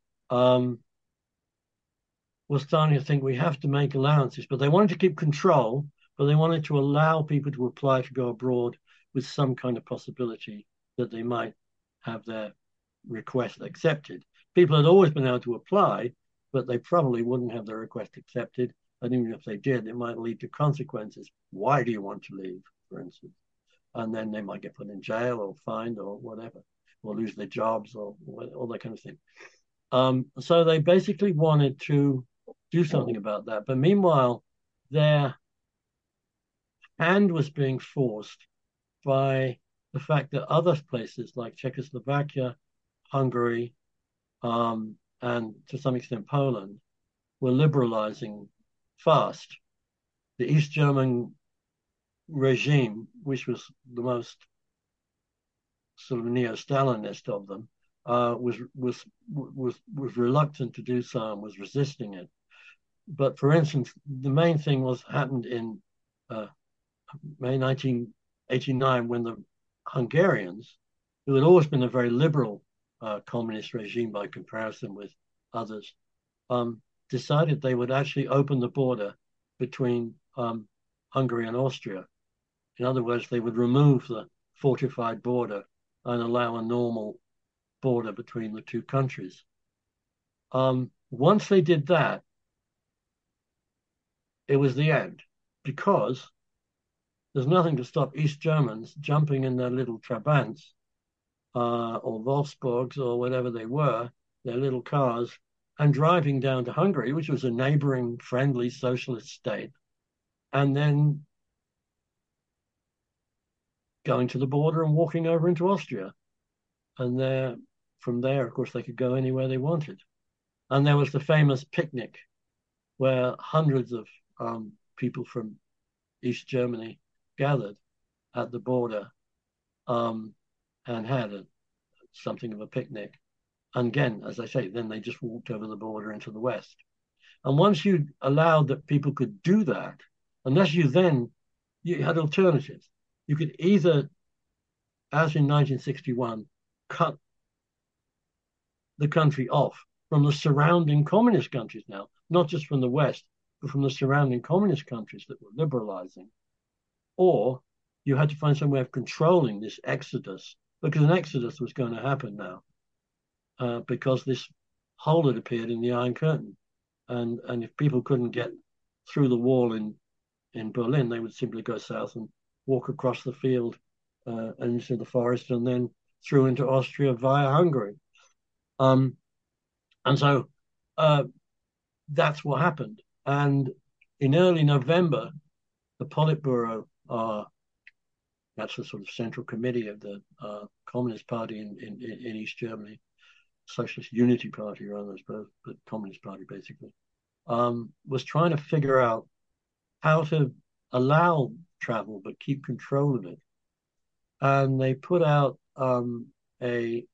was starting to think we have to make allowances. But they wanted to keep control, but they wanted to allow people to apply to go abroad with some kind of possibility that they might have their request accepted. People had always been able to apply, but they probably wouldn't have their request accepted. And even if they did, it might lead to consequences. Why do you want to leave, for instance? And then they might get put in jail or fined or whatever, or lose their jobs or all that kind of thing. So they basically wanted to do something about that. But meanwhile, their hand was being forced by the fact that other places like Czechoslovakia, Hungary, and to some extent Poland were liberalizing fast. The East German regime, which was the most sort of neo-Stalinist of them, was reluctant to do so and was resisting it. But for instance, the main thing happened in May 1989 when the Hungarians, who had always been a very liberal communist regime by comparison with others, decided they would actually open the border between Hungary and Austria. In other words, they would remove the fortified border and allow a normal border between the two countries. Once they did that, it was the end, because there's nothing to stop East Germans jumping in their little Trabants or Wolfsburgs or whatever they were, their little cars, and driving down to Hungary, which was a neighboring friendly socialist state, and then going to the border and walking over into Austria. And from there, of course, they could go anywhere they wanted. And there was the famous picnic where hundreds of people from East Germany gathered at the border and had something of a picnic. And again, as I say, then they just walked over the border into the West. And once you allowed that people could do that, unless you had alternatives. You could either, as in 1961, cut the country off from the surrounding communist countries now, not just from the West, but from the surrounding communist countries that were liberalizing. Or you had to find some way of controlling this exodus, because an exodus was going to happen now, because this hole had appeared in the Iron Curtain. And if people couldn't get through the wall in Berlin, they would simply go south and walk across the field and into the forest, and then through into Austria via Hungary. And so that's what happened. And in early November, the Politburo That's the sort of central committee of the Communist Party in East Germany, Socialist Unity Party, rather, I suppose, but Communist Party basically, was trying to figure out how to allow travel but keep control of it. And they put out their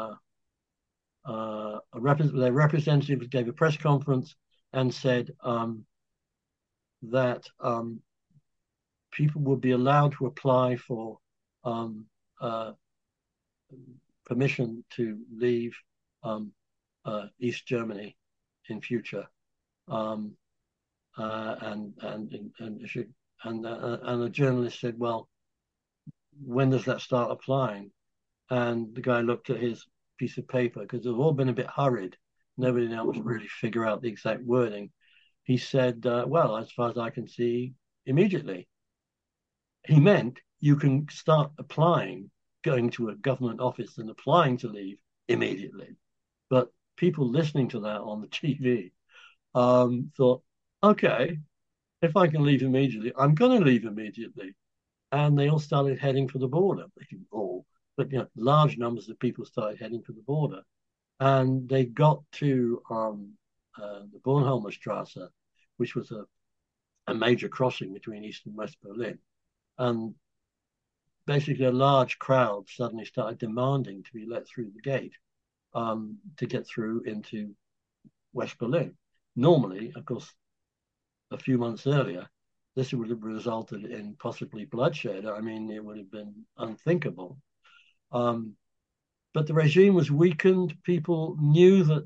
representatives gave a press conference and said that people would be allowed to apply for permission to leave East Germany in future, and the journalist said, "Well, when does that start applying?" And the guy looked at his piece of paper because they've all been a bit hurried. Nobody else could really figure out the exact wording. He said, "Well, as far as I can see, immediately." He meant you can start applying, going to a government office and applying to leave immediately. But people listening to that on the TV thought, okay, if I can leave immediately, I'm going to leave immediately. And they all started heading for the border. They didn't all, but large numbers of people started heading for the border. And they got to the Bornholmer Strasse, which was a major crossing between East and West Berlin. And basically a large crowd suddenly started demanding to be let through the gate to get through into West Berlin. Normally, of course, a few months earlier, this would have resulted in possibly bloodshed. I mean, it would have been unthinkable. But the regime was weakened. People knew that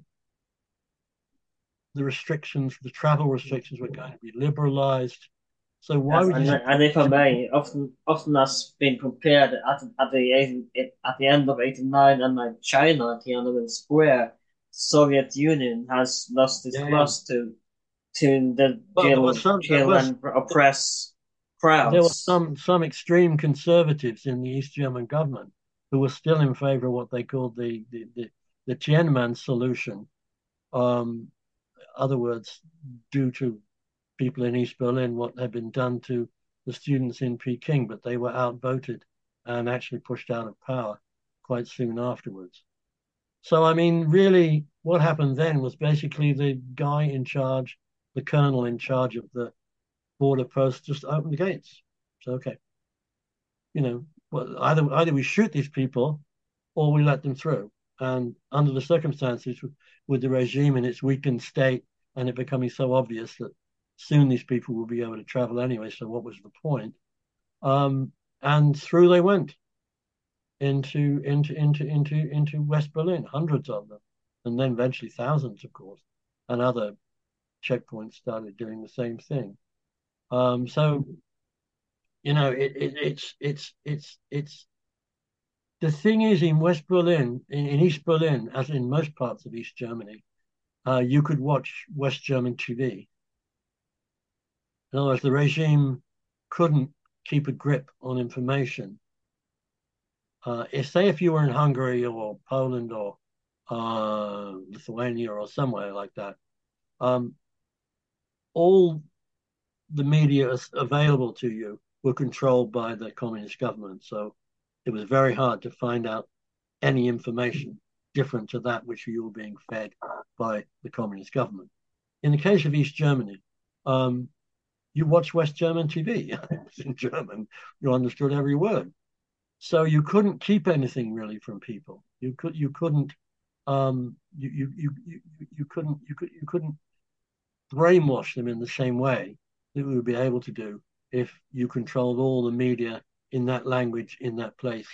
the travel restrictions were going to be liberalized. So why Yes, would you? and if I may, often has been compared at the end of '89 and like China at Tiananmen Square, Soviet Union has lost its grasp to the jail and oppress There were crowds. some extreme conservatives in the East German government who were still in favor of what they called the Tiananmen solution. Other words, due to people in East Berlin, what had been done to the students in Peking, but they were outvoted and actually pushed out of power quite soon afterwards. So, I mean, really, what happened then was basically the guy in charge, the colonel in charge of the border post, just opened the gates. So, okay, well, either we shoot these people or we let them through. And under the circumstances, with the regime in its weakened state and it becoming so obvious that soon these people will be able to travel anyway, so what was the point? And through they went into West Berlin, hundreds of them, and then eventually thousands, of course, and other checkpoints started doing the same thing. So it's the thing is, in West Berlin, in East Berlin, as in most parts of East Germany, you could watch West German TV. In other words, the regime couldn't keep a grip on information. If you were in Hungary or Poland or Lithuania or somewhere like that, all the media available to you were controlled by the communist government. So it was very hard to find out any information different to that which you were being fed by the communist government. In the case of East Germany, you watched West German TV. It was in German. You understood every word. So you couldn't keep anything really from people. You couldn't brainwash them in the same way that we would be able to do if you controlled all the media in that language in that place,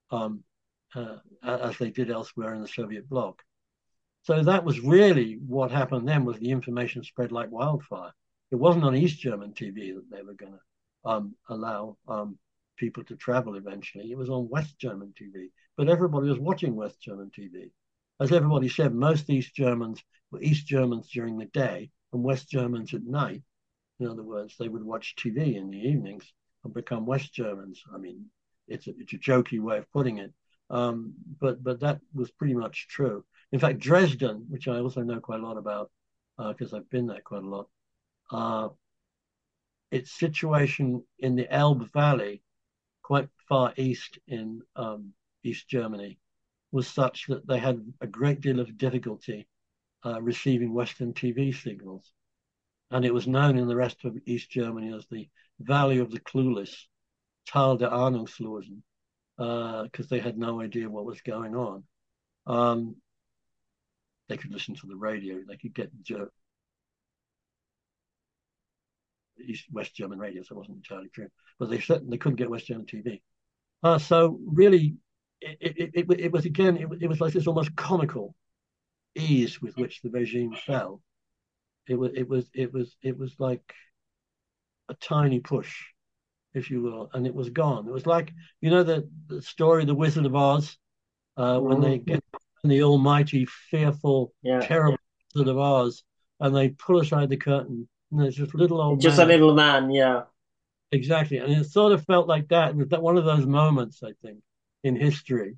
as they did elsewhere in the Soviet bloc. So that was really what happened then, was the information spread like wildfire. It wasn't on East German TV that they were going to allow people to travel eventually. It was on West German TV, but everybody was watching West German TV. As everybody said, most East Germans were East Germans during the day and West Germans at night. In other words, they would watch TV in the evenings and become West Germans. I mean, it's a jokey way of putting it, but that was pretty much true. In fact, Dresden, which I also know quite a lot about because I've been there quite a lot, its situation in the Elbe Valley quite far east in East Germany was such that they had a great deal of difficulty receiving Western TV signals. And it was known in the rest of East Germany as the Valley of the Clueless, Tal der Ahnungslosen, because they had no idea what was going on. They could listen to the radio, they could get West German radio, so it wasn't entirely true, but they couldn't get West German TV. So really, it was again, it was like this almost comical ease with which the regime fell. It was like a tiny push, if you will, and it was gone. It was like, you know, the story, The Wizard of Oz, when they get the almighty, fearful, terrible Wizard of Oz, and they pull aside the curtain, and there's just little old just man. a little man, yeah. Exactly, and it sort of felt like that. It was that one of those moments, I think, in history.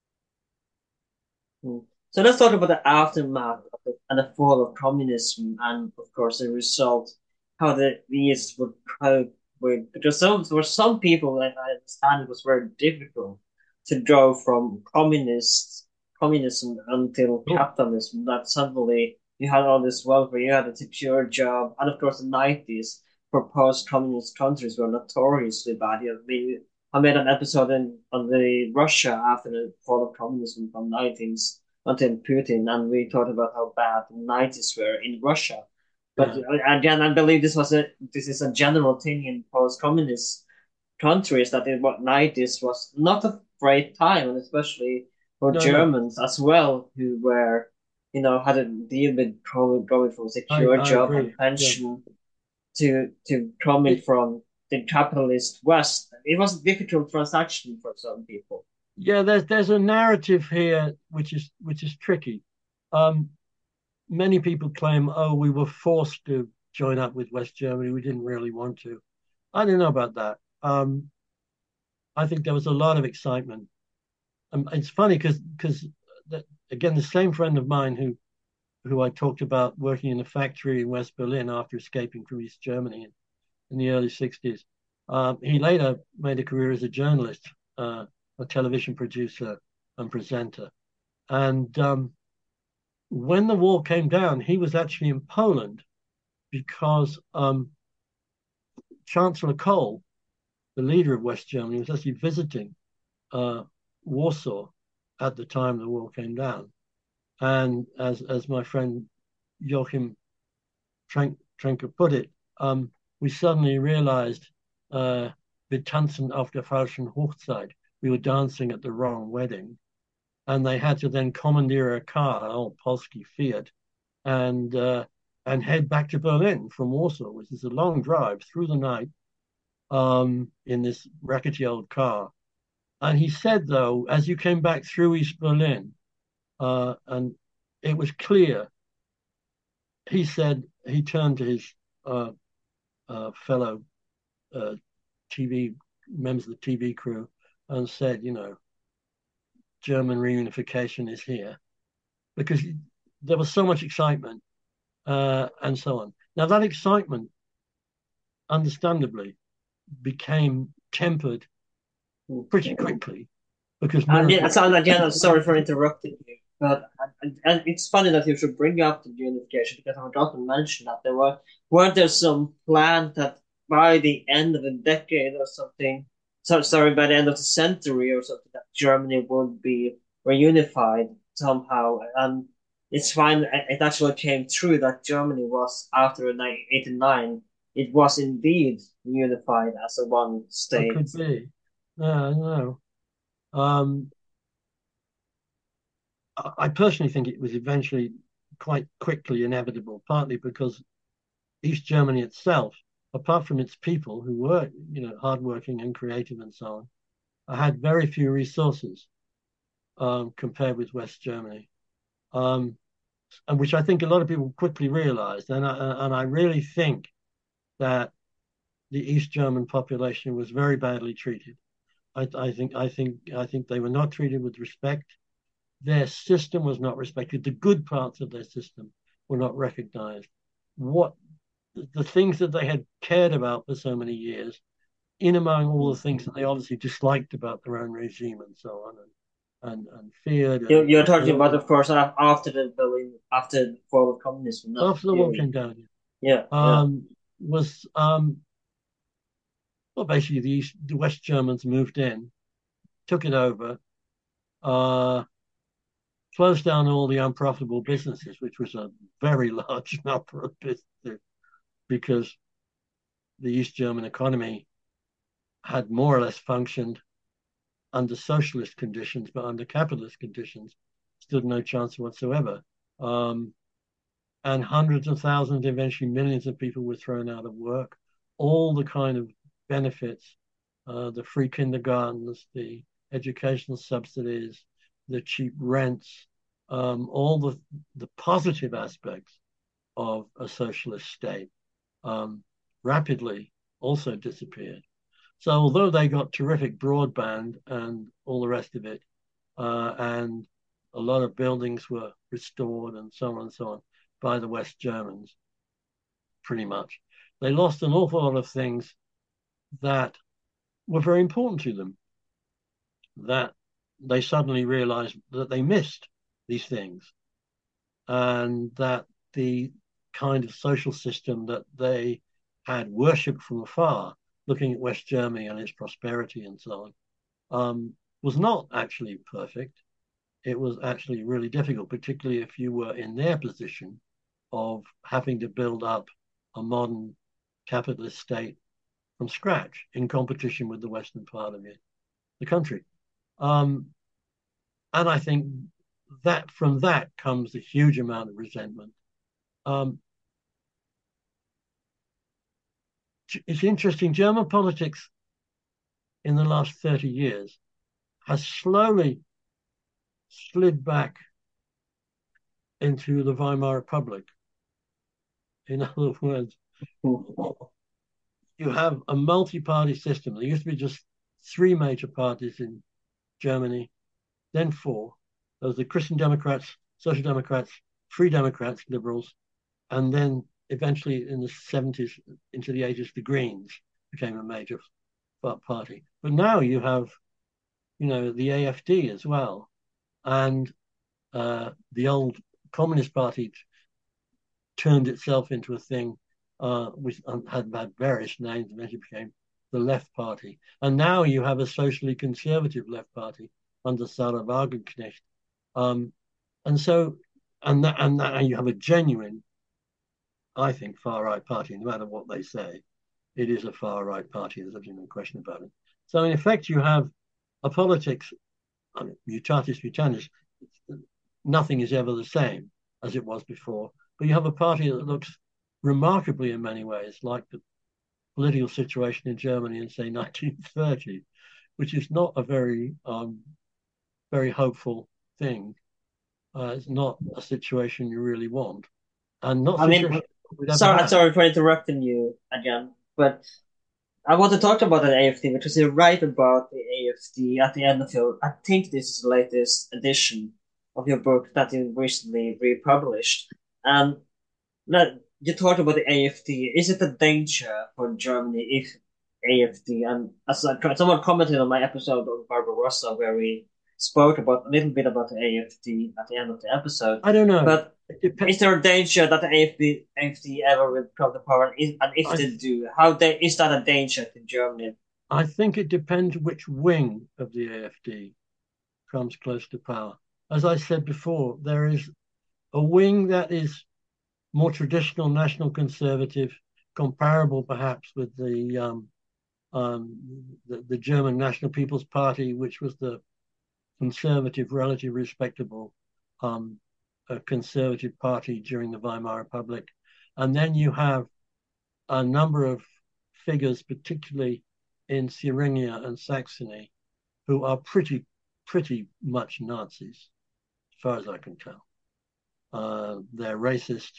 So let's talk about the aftermath of and the fall of communism, and of course the result, how the East would cope with. Because for some people, I understand, it was very difficult to go from communism until capitalism. That suddenly you had all this welfare, you had a secure job, and of course the 90s for post-communist countries were notoriously bad. I made an episode on the Russia after the fall of communism from 19s until Putin, and we talked about how bad the 90s were in Russia. But again, I believe this is a general thing in post-communist countries, that in what 90s was not a great time, and especially for Germans as well, who were, had to deal with going from secure job and pension to coming from the capitalist West. It was a difficult transaction for some people. Yeah, there's a narrative here which is tricky. Many people claim, we were forced to join up with West Germany. We didn't really want to. I don't know about that. I think there was a lot of excitement. It's funny because again, the same friend of mine who I talked about working in a factory in West Berlin after escaping from East Germany in the early 60s, he later made a career as a journalist, a television producer and presenter. And when the wall came down, he was actually in Poland because Chancellor Kohl, the leader of West Germany, was actually visiting Warsaw at the time the wall came down. And as my friend Joachim Trenker put it, we suddenly realized wir tanzen auf der falschen Hochzeit. We were dancing at the wrong wedding. And they had to then commandeer a car, an old Polski Fiat, and head back to Berlin from Warsaw, which is a long drive through the night in this rackety old car. And he said, though, as you came back through East Berlin, and it was clear, he said, he turned to his fellow TV members of the TV crew and said, German reunification is here, because there was so much excitement and so on. Now that excitement, understandably, became tempered pretty quickly because I'm sorry for interrupting you, but and it's funny that you should bring up the reunification, because I forgot to mention that weren't there some plan that by the end of the decade or something. By the end of the century or something, that Germany would be reunified somehow. And it's fine. It actually came true that Germany was, after 1989, it was indeed unified as a one state. It could be. No. I personally think it was eventually quite quickly inevitable, partly because East Germany itself, apart from its people who were, hardworking and creative and so on, had very few resources compared with West Germany, and which I think a lot of people quickly realized. And I really think that the East German population was very badly treated. I think they were not treated with respect. Their system was not respected. The good parts of their system were not recognized. The things that they had cared about for so many years in among all the things that they obviously disliked about their own regime and so on, and feared. You're talking about, of course, after the Berlin, after the fall of communism, not after the wall came down. Yeah, was well, basically the West Germans moved in, took it over, closed down all the unprofitable businesses, which was a very large number of businesses, because the East German economy had more or less functioned under socialist conditions, but under capitalist conditions, stood no chance whatsoever. And hundreds of thousands, eventually millions of people were thrown out of work. All the kind of benefits, the free kindergartens, the educational subsidies, the cheap rents, all the positive aspects of a socialist state rapidly also disappeared. So although they got terrific broadband and all the rest of it, and a lot of buildings were restored and so on and so on by the West Germans, pretty much, they lost an awful lot of things that were very important to them, that they suddenly realized that they missed these things, and that the kind of social system that they had worshipped from afar, looking at West Germany and its prosperity and so on, was not actually perfect. It was actually really difficult, particularly if you were in their position of having to build up a modern capitalist state from scratch in competition with the western part of the country. And I think that from that comes a huge amount of resentment. It's interesting, German politics in the last 30 years has slowly slid back into the Weimar Republic. In other words, you have a multi-party system. There used to be just 3 major parties in Germany, then 4. There was the Christian Democrats, Social Democrats, Free Democrats, Liberals, and then eventually in the 70s into the 80s, the Greens became a major party. But now you have, the AfD as well, and the old Communist Party turned itself into a thing which had various names, eventually became the Left Party. And now you have a socially conservative Left Party under Sarah Wagenknecht. And you have a genuine, I think, far-right party, no matter what they say. It is a far-right party, there's no question about it. So in effect, you have a politics, mutatis mutandis, nothing is ever the same as it was before, but you have a party that looks remarkably in many ways like the political situation in Germany in, say, 1930, which is not a very, very hopeful thing. It's not a situation you really want. And not sorry for interrupting you again, but I want to talk about the AfD because you write about the AfD at the end of I think this is the latest edition of your book that you recently republished. And you talk about the AfD. Is it a danger for Germany if AfD, and as someone commented on my episode of Barbarossa where we spoke about a little bit about the AfD at the end of the episode. I don't know. But is there a danger that the AfD ever will come to power? And if they do, is that a danger to Germany? I think it depends which wing of the AfD comes close to power. As I said before, there is a wing that is more traditional national conservative, comparable perhaps with the German National People's Party, which was the conservative, relatively respectable conservative party during the Weimar Republic. And then you have a number of figures, particularly in Thuringia and Saxony, who are pretty much Nazis, as far as I can tell. They're racist.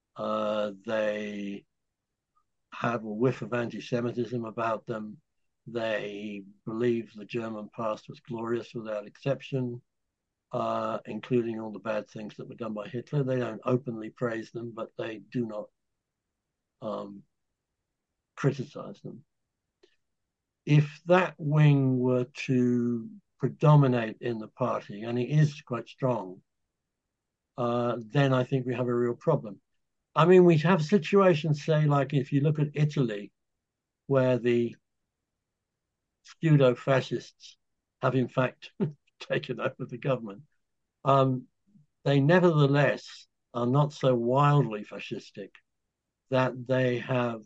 They have a whiff of anti-Semitism about them. They believe the German past was glorious without exception, including all the bad things that were done by Hitler. They don't openly praise them, but they do not criticize them. if that wing were to predominate in the party, and it is quite strong, then I think we have a real problem. I mean, we have situations, say, like if you look at Italy, where the pseudo-fascists have in fact taken over the government. They nevertheless are not so wildly fascistic that they have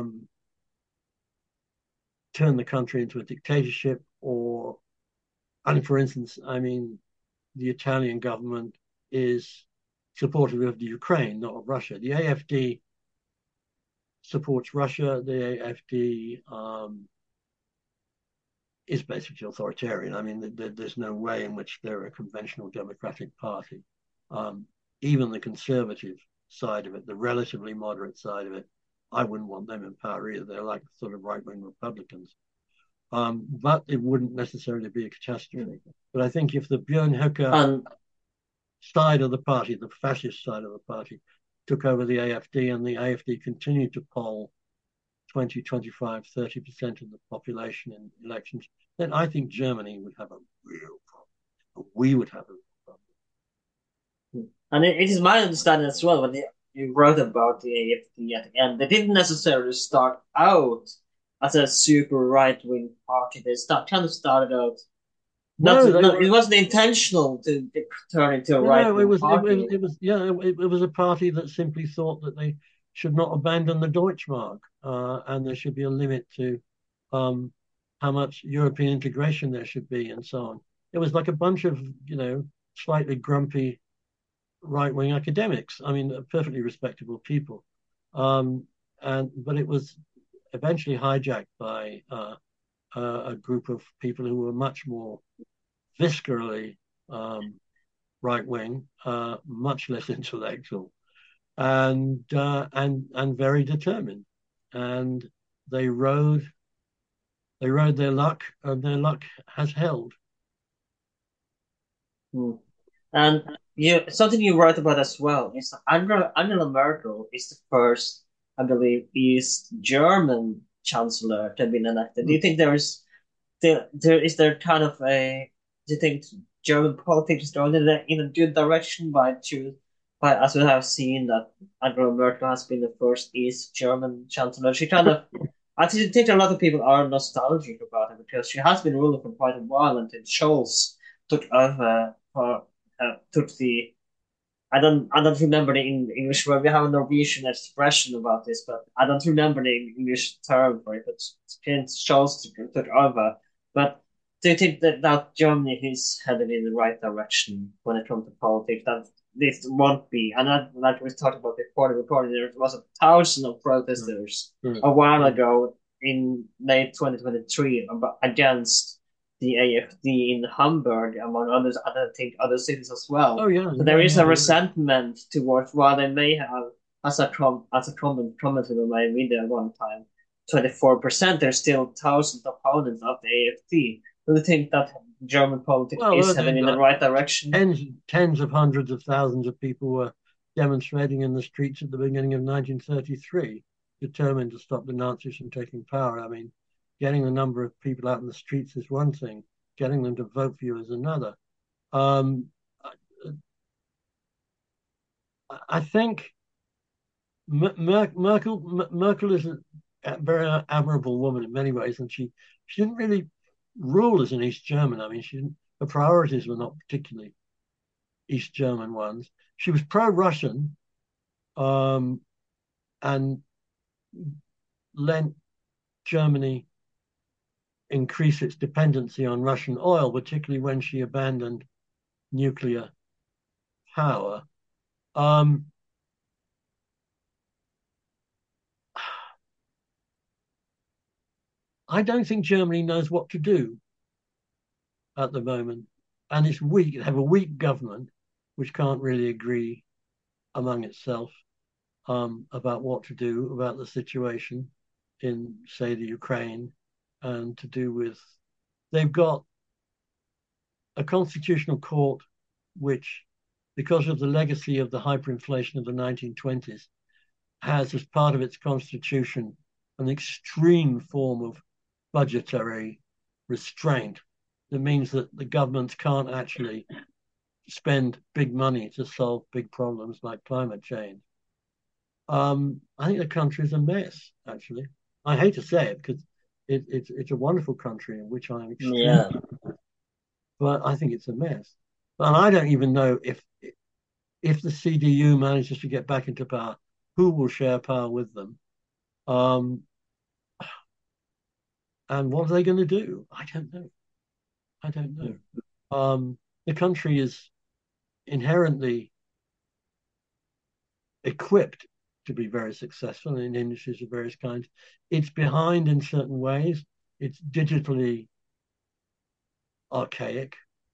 turned the country into a dictatorship and for instance, I mean, the Italian government is supportive of the Ukraine, not of Russia. The AfD supports Russia. The AfD is basically authoritarian. I mean, there's no way in which they're a conventional democratic party. Even the conservative side of it, the relatively moderate side of it, I wouldn't want them in power either. They're like sort of right-wing Republicans. But it wouldn't necessarily be a catastrophe. But I think if the Björn Höcke side of the party, the fascist side of the party, took over the AfD and the AfD continued to poll 20, 25, 30% of the population in elections, then I think Germany would have a real problem. We would have a real problem. And it is my understanding as well, when you wrote about the AfD at the end, they didn't necessarily start out as a super right-wing party. They kind of started out. It wasn't intentional to turn into a right-wing party. It was a party that simply thought that they should not abandon the Deutschmark, and there should be a limit to how much European integration there should be, and so on. It was like a bunch of, slightly grumpy right-wing academics. I mean, perfectly respectable people, but it was eventually hijacked by a group of people who were much more viscerally right-wing, much less intellectual, and very determined, and they rode their luck, and their luck has held. And something you write about as well is Angela Merkel is the first, I believe, East German chancellor to have been elected. Do you think is there kind of a? Do you think German politics is going in a good direction as we have seen that Angela Merkel has been the first East German chancellor? She kind of, I think a lot of people are nostalgic about it because she has been ruling for quite a while until Scholz took over took the. I don't remember the English word. We have a Norwegian expression about this, but I don't remember the English term for it. But Scholz took over. But do you think that Germany is headed in the right direction when it comes to politics? That this won't be, and like we talked about before the recording, there was 1,000 of protesters a while ago in late 2023 against the AfD in Hamburg, among others, I think other cities as well. Oh yeah. So there is a resentment towards, while they may have, as a comment on my video one time, 24%, there's still thousands of opponents of the AfD. Do you think that German politics is heading in the right direction? Tens of hundreds of thousands of people were demonstrating in the streets at the beginning of 1933, determined to stop the Nazis from taking power. I mean, getting the number of people out in the streets is one thing. Getting them to vote for you is another. I think Merkel is a very admirable woman in many ways, and she didn't really rule as an East German. I mean, her priorities were not particularly East German ones. She was pro-Russian, and lent Germany increase its dependency on Russian oil, particularly when she abandoned nuclear power. I don't think Germany knows what to do at the moment, and it's weak. They have a weak government which can't really agree among itself about what to do about the situation in, say, the Ukraine, and to do with, they've got a constitutional court which, because of the legacy of the hyperinflation of the 1920s, has as part of its constitution an extreme form of budgetary restraint that means that the governments can't actually spend big money to solve big problems like climate change. I think the country is a mess, actually. I hate to say it because it's a wonderful country in which I'm extremely, but I think it's a mess. And I don't even know if the CDU manages to get back into power, who will share power with them, and what are they going to do? I don't know. I don't know. The country is inherently equipped to be very successful in industries of various kinds. It's behind in certain ways. It's digitally archaic.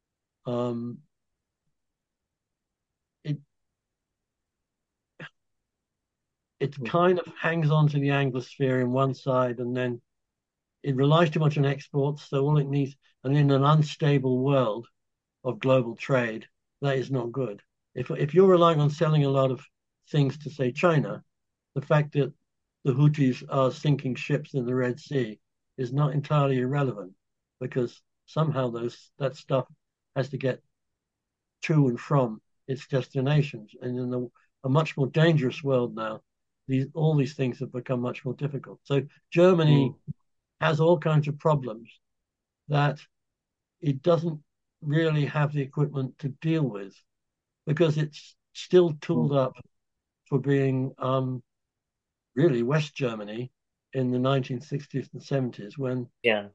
It kind of hangs on to the Anglosphere in one side, and then it relies too much on exports. So all it needs, and in an unstable world of global trade, that is not good. If you're relying on selling a lot of things to, say, China, the fact that the Houthis are sinking ships in the Red Sea is not entirely irrelevant, because somehow that stuff has to get to and from its destinations. And in a much more dangerous world now, all these things have become much more difficult. So Germany has all kinds of problems that it doesn't really have the equipment to deal with, because it's still tooled up for being really West Germany in the 1960s and 70s when... Yeah.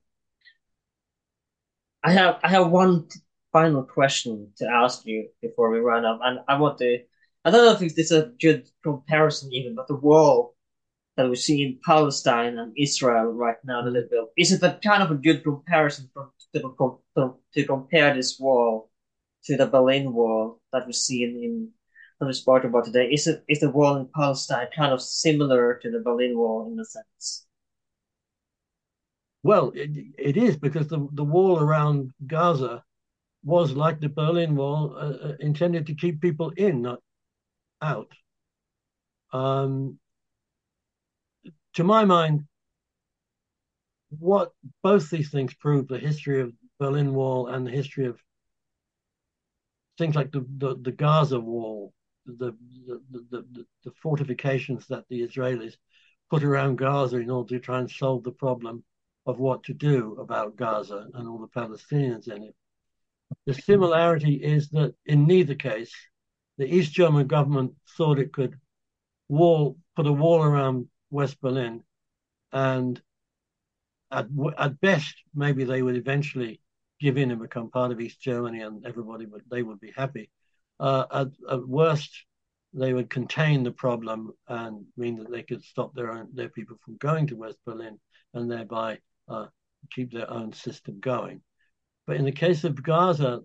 I have one final question to ask you before we run up, and I don't know if this is a good comparison even, but the wall that we see in Palestine and Israel right now that they built, is it a kind of a good comparison to compare this wall to the Berlin Wall that we see in we spoke about today? Is the wall in Palestine kind of similar to the Berlin Wall in a sense? Well, it is, because the wall around Gaza was like the Berlin Wall, intended to keep people in, not out. To my mind, what both these things prove, the history of Berlin Wall and the history of things like the Gaza Wall, the fortifications that the Israelis put around Gaza in order to try and solve the problem of what to do about Gaza and all the Palestinians in it. The similarity is that in neither case, the East German government thought it could put a wall around West Berlin, and at best, maybe they would eventually give in and become part of East Germany, and they would be happy. At worst, they would contain the problem and mean that they could stop their people from going to West Berlin, and thereby keep their own system going. But in the case of Gaza,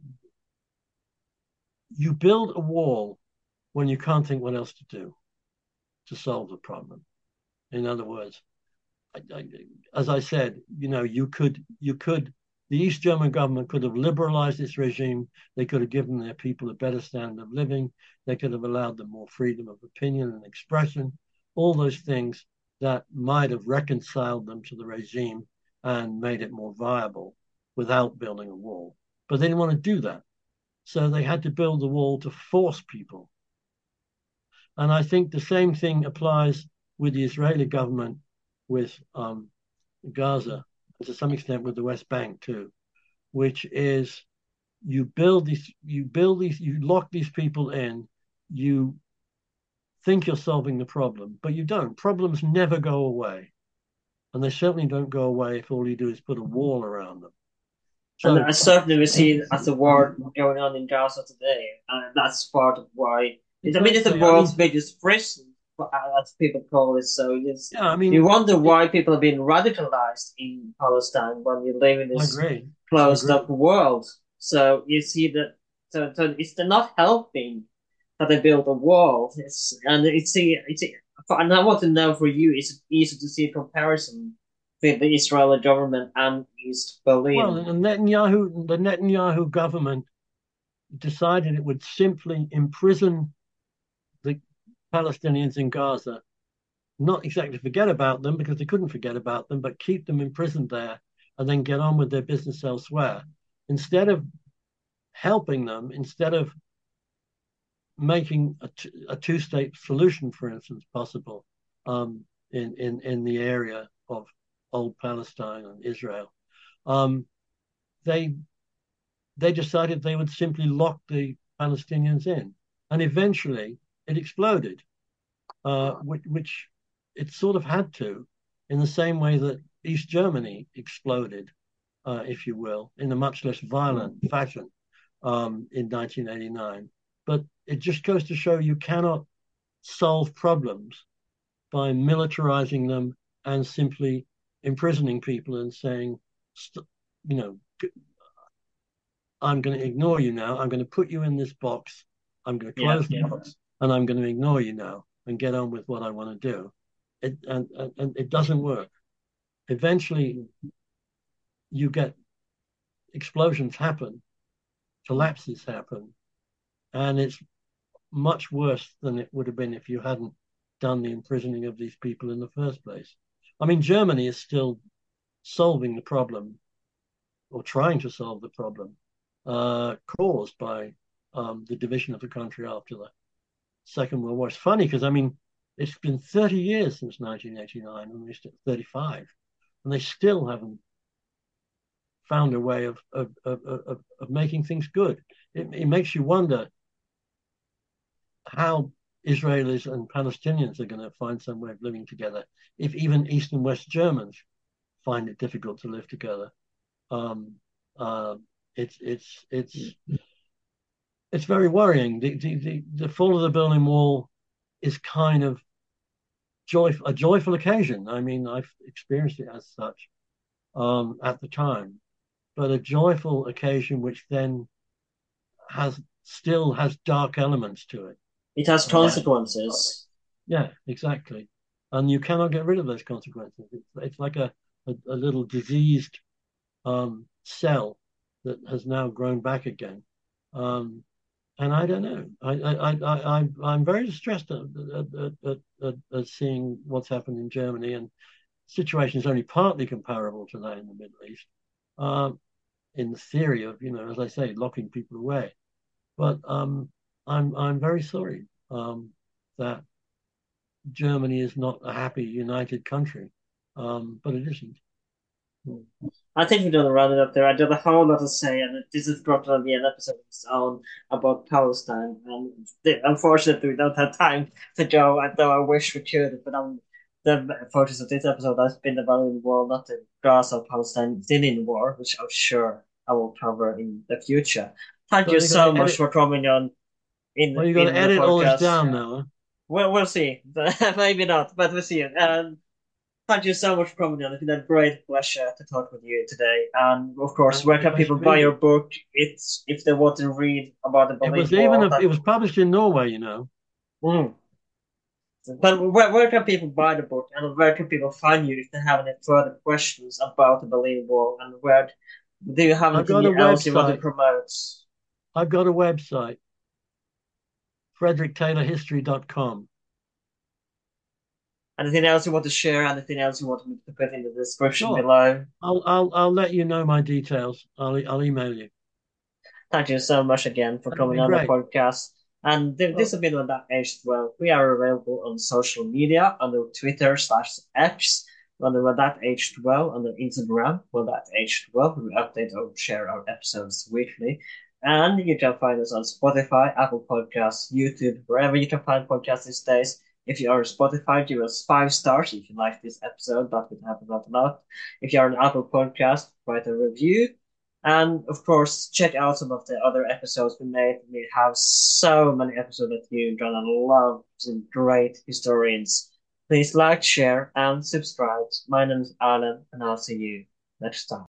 you build a wall when you can't think what else to do to solve the problem. In other words, as I said, you could, the East German government could have liberalized its regime. They could have given their people a better standard of living. They could have allowed them more freedom of opinion and expression, all those things that might have reconciled them to the regime and made it more viable without building a wall. But they didn't want to do that. So they had to build the wall to force people. And I think the same thing applies with the Israeli government with Gaza, to some extent with the West Bank too, which is you lock these people in, you think you're solving the problem, but you don't. Problems never go away. And they certainly don't go away if all you do is put a wall around them. So, and certainly we see as the war going on in Gaza today, and that's part of why. It's the world's biggest prison, as people call it. So you wonder why people are being radicalized in Palestine when you live in this closed-up world. So you see that so it's not helping that they build a wall. And I want to know for you, is it easy to see a comparison with the Israeli government and East Berlin? Well, the Netanyahu government decided it would simply imprison the Palestinians in Gaza not exactly forget about them because they couldn't forget about them, but keep them imprisoned there and then get on with their business elsewhere. Instead of helping them, instead of making a two-state solution, for instance, possible in the area of old Palestine and Israel, they decided they would simply lock the Palestinians in, and eventually it exploded, which it sort of had to, in the same way that East Germany exploded, if you will, in a much less violent fashion in 1989. But it just goes to show you cannot solve problems by militarizing them and simply imprisoning people and saying, you know, I'm going to ignore you now. I'm going to put you in this box. I'm going to close the box, and I'm going to ignore you now and get on with what I want to do. And it doesn't work. Eventually, you get explosions happen, collapses happen, and it's much worse than it would have been if you hadn't done the imprisoning of these people in the first place. I mean, Germany is still solving the problem, or trying to solve the problem, caused by the division of the country after the Second World War. It's funny because, I mean, it's been 30 years since 1989, and we're still 35, and they still haven't found a way of making things good. It makes you wonder how Israelis and Palestinians are going to find some way of living together if even East and West Germans find it difficult to live together. It's very worrying. The fall of the Berlin Wall is kind of a joyful occasion. I mean, I've experienced it as such at the time, but a joyful occasion which then still has dark elements to it. It has consequences. Yeah, exactly. And you cannot get rid of those consequences. It's like a little diseased cell that has now grown back again. And I don't know. I'm very distressed at seeing what's happened in Germany, and the situation is only partly comparable to that in the Middle East, in the theory of, as I say, locking people away. But I'm very sorry that Germany is not a happy, united country, but it isn't. I think we're going to round it up there. I don't have a whole lot to say, and this is probably going to be an episode of its own about Palestine. And unfortunately, we don't have time to go, though I wish we could. But the focus of this episode has been the Berlin Wall, not the Gaza-Palestinian war, which I'm sure I will cover in the future. Thank you so much for coming on. Well, you're going to edit all this down now, huh? Well, we'll see. Maybe not, but we'll see. And thank you so much for coming on. It's been a great pleasure to talk with you today. And of course, where can people buy your book? It's if they want to read about the Berlin Wall. It was published in Norway, But where can people buy the book, and where can people find you if they have any further questions about the Berlin Wall? And where do you have anything else you want to promote? I've got a website, fredericktaylorhistory.com. Anything else you want to share? Anything else you want me to put in the description below? I'll let you know my details. I'll email you. Thank you so much again for coming on the podcast. And this has been On That Age 12. We are available on social media under Twitter/X, under On That Age 12, under Instagram, On That Age 12. We update or share our episodes weekly. And you can find us on Spotify, Apple Podcasts, YouTube, wherever you can find podcasts these days. If you are on Spotify, give us 5 stars if you like this episode. That would happen a lot. If you are on Apple Podcast, write a review. And of course, check out some of the other episodes we made. We have so many episodes that you're gonna love. Some great historians. Please like, share, and subscribe. My name is Alan, and I'll see you next time.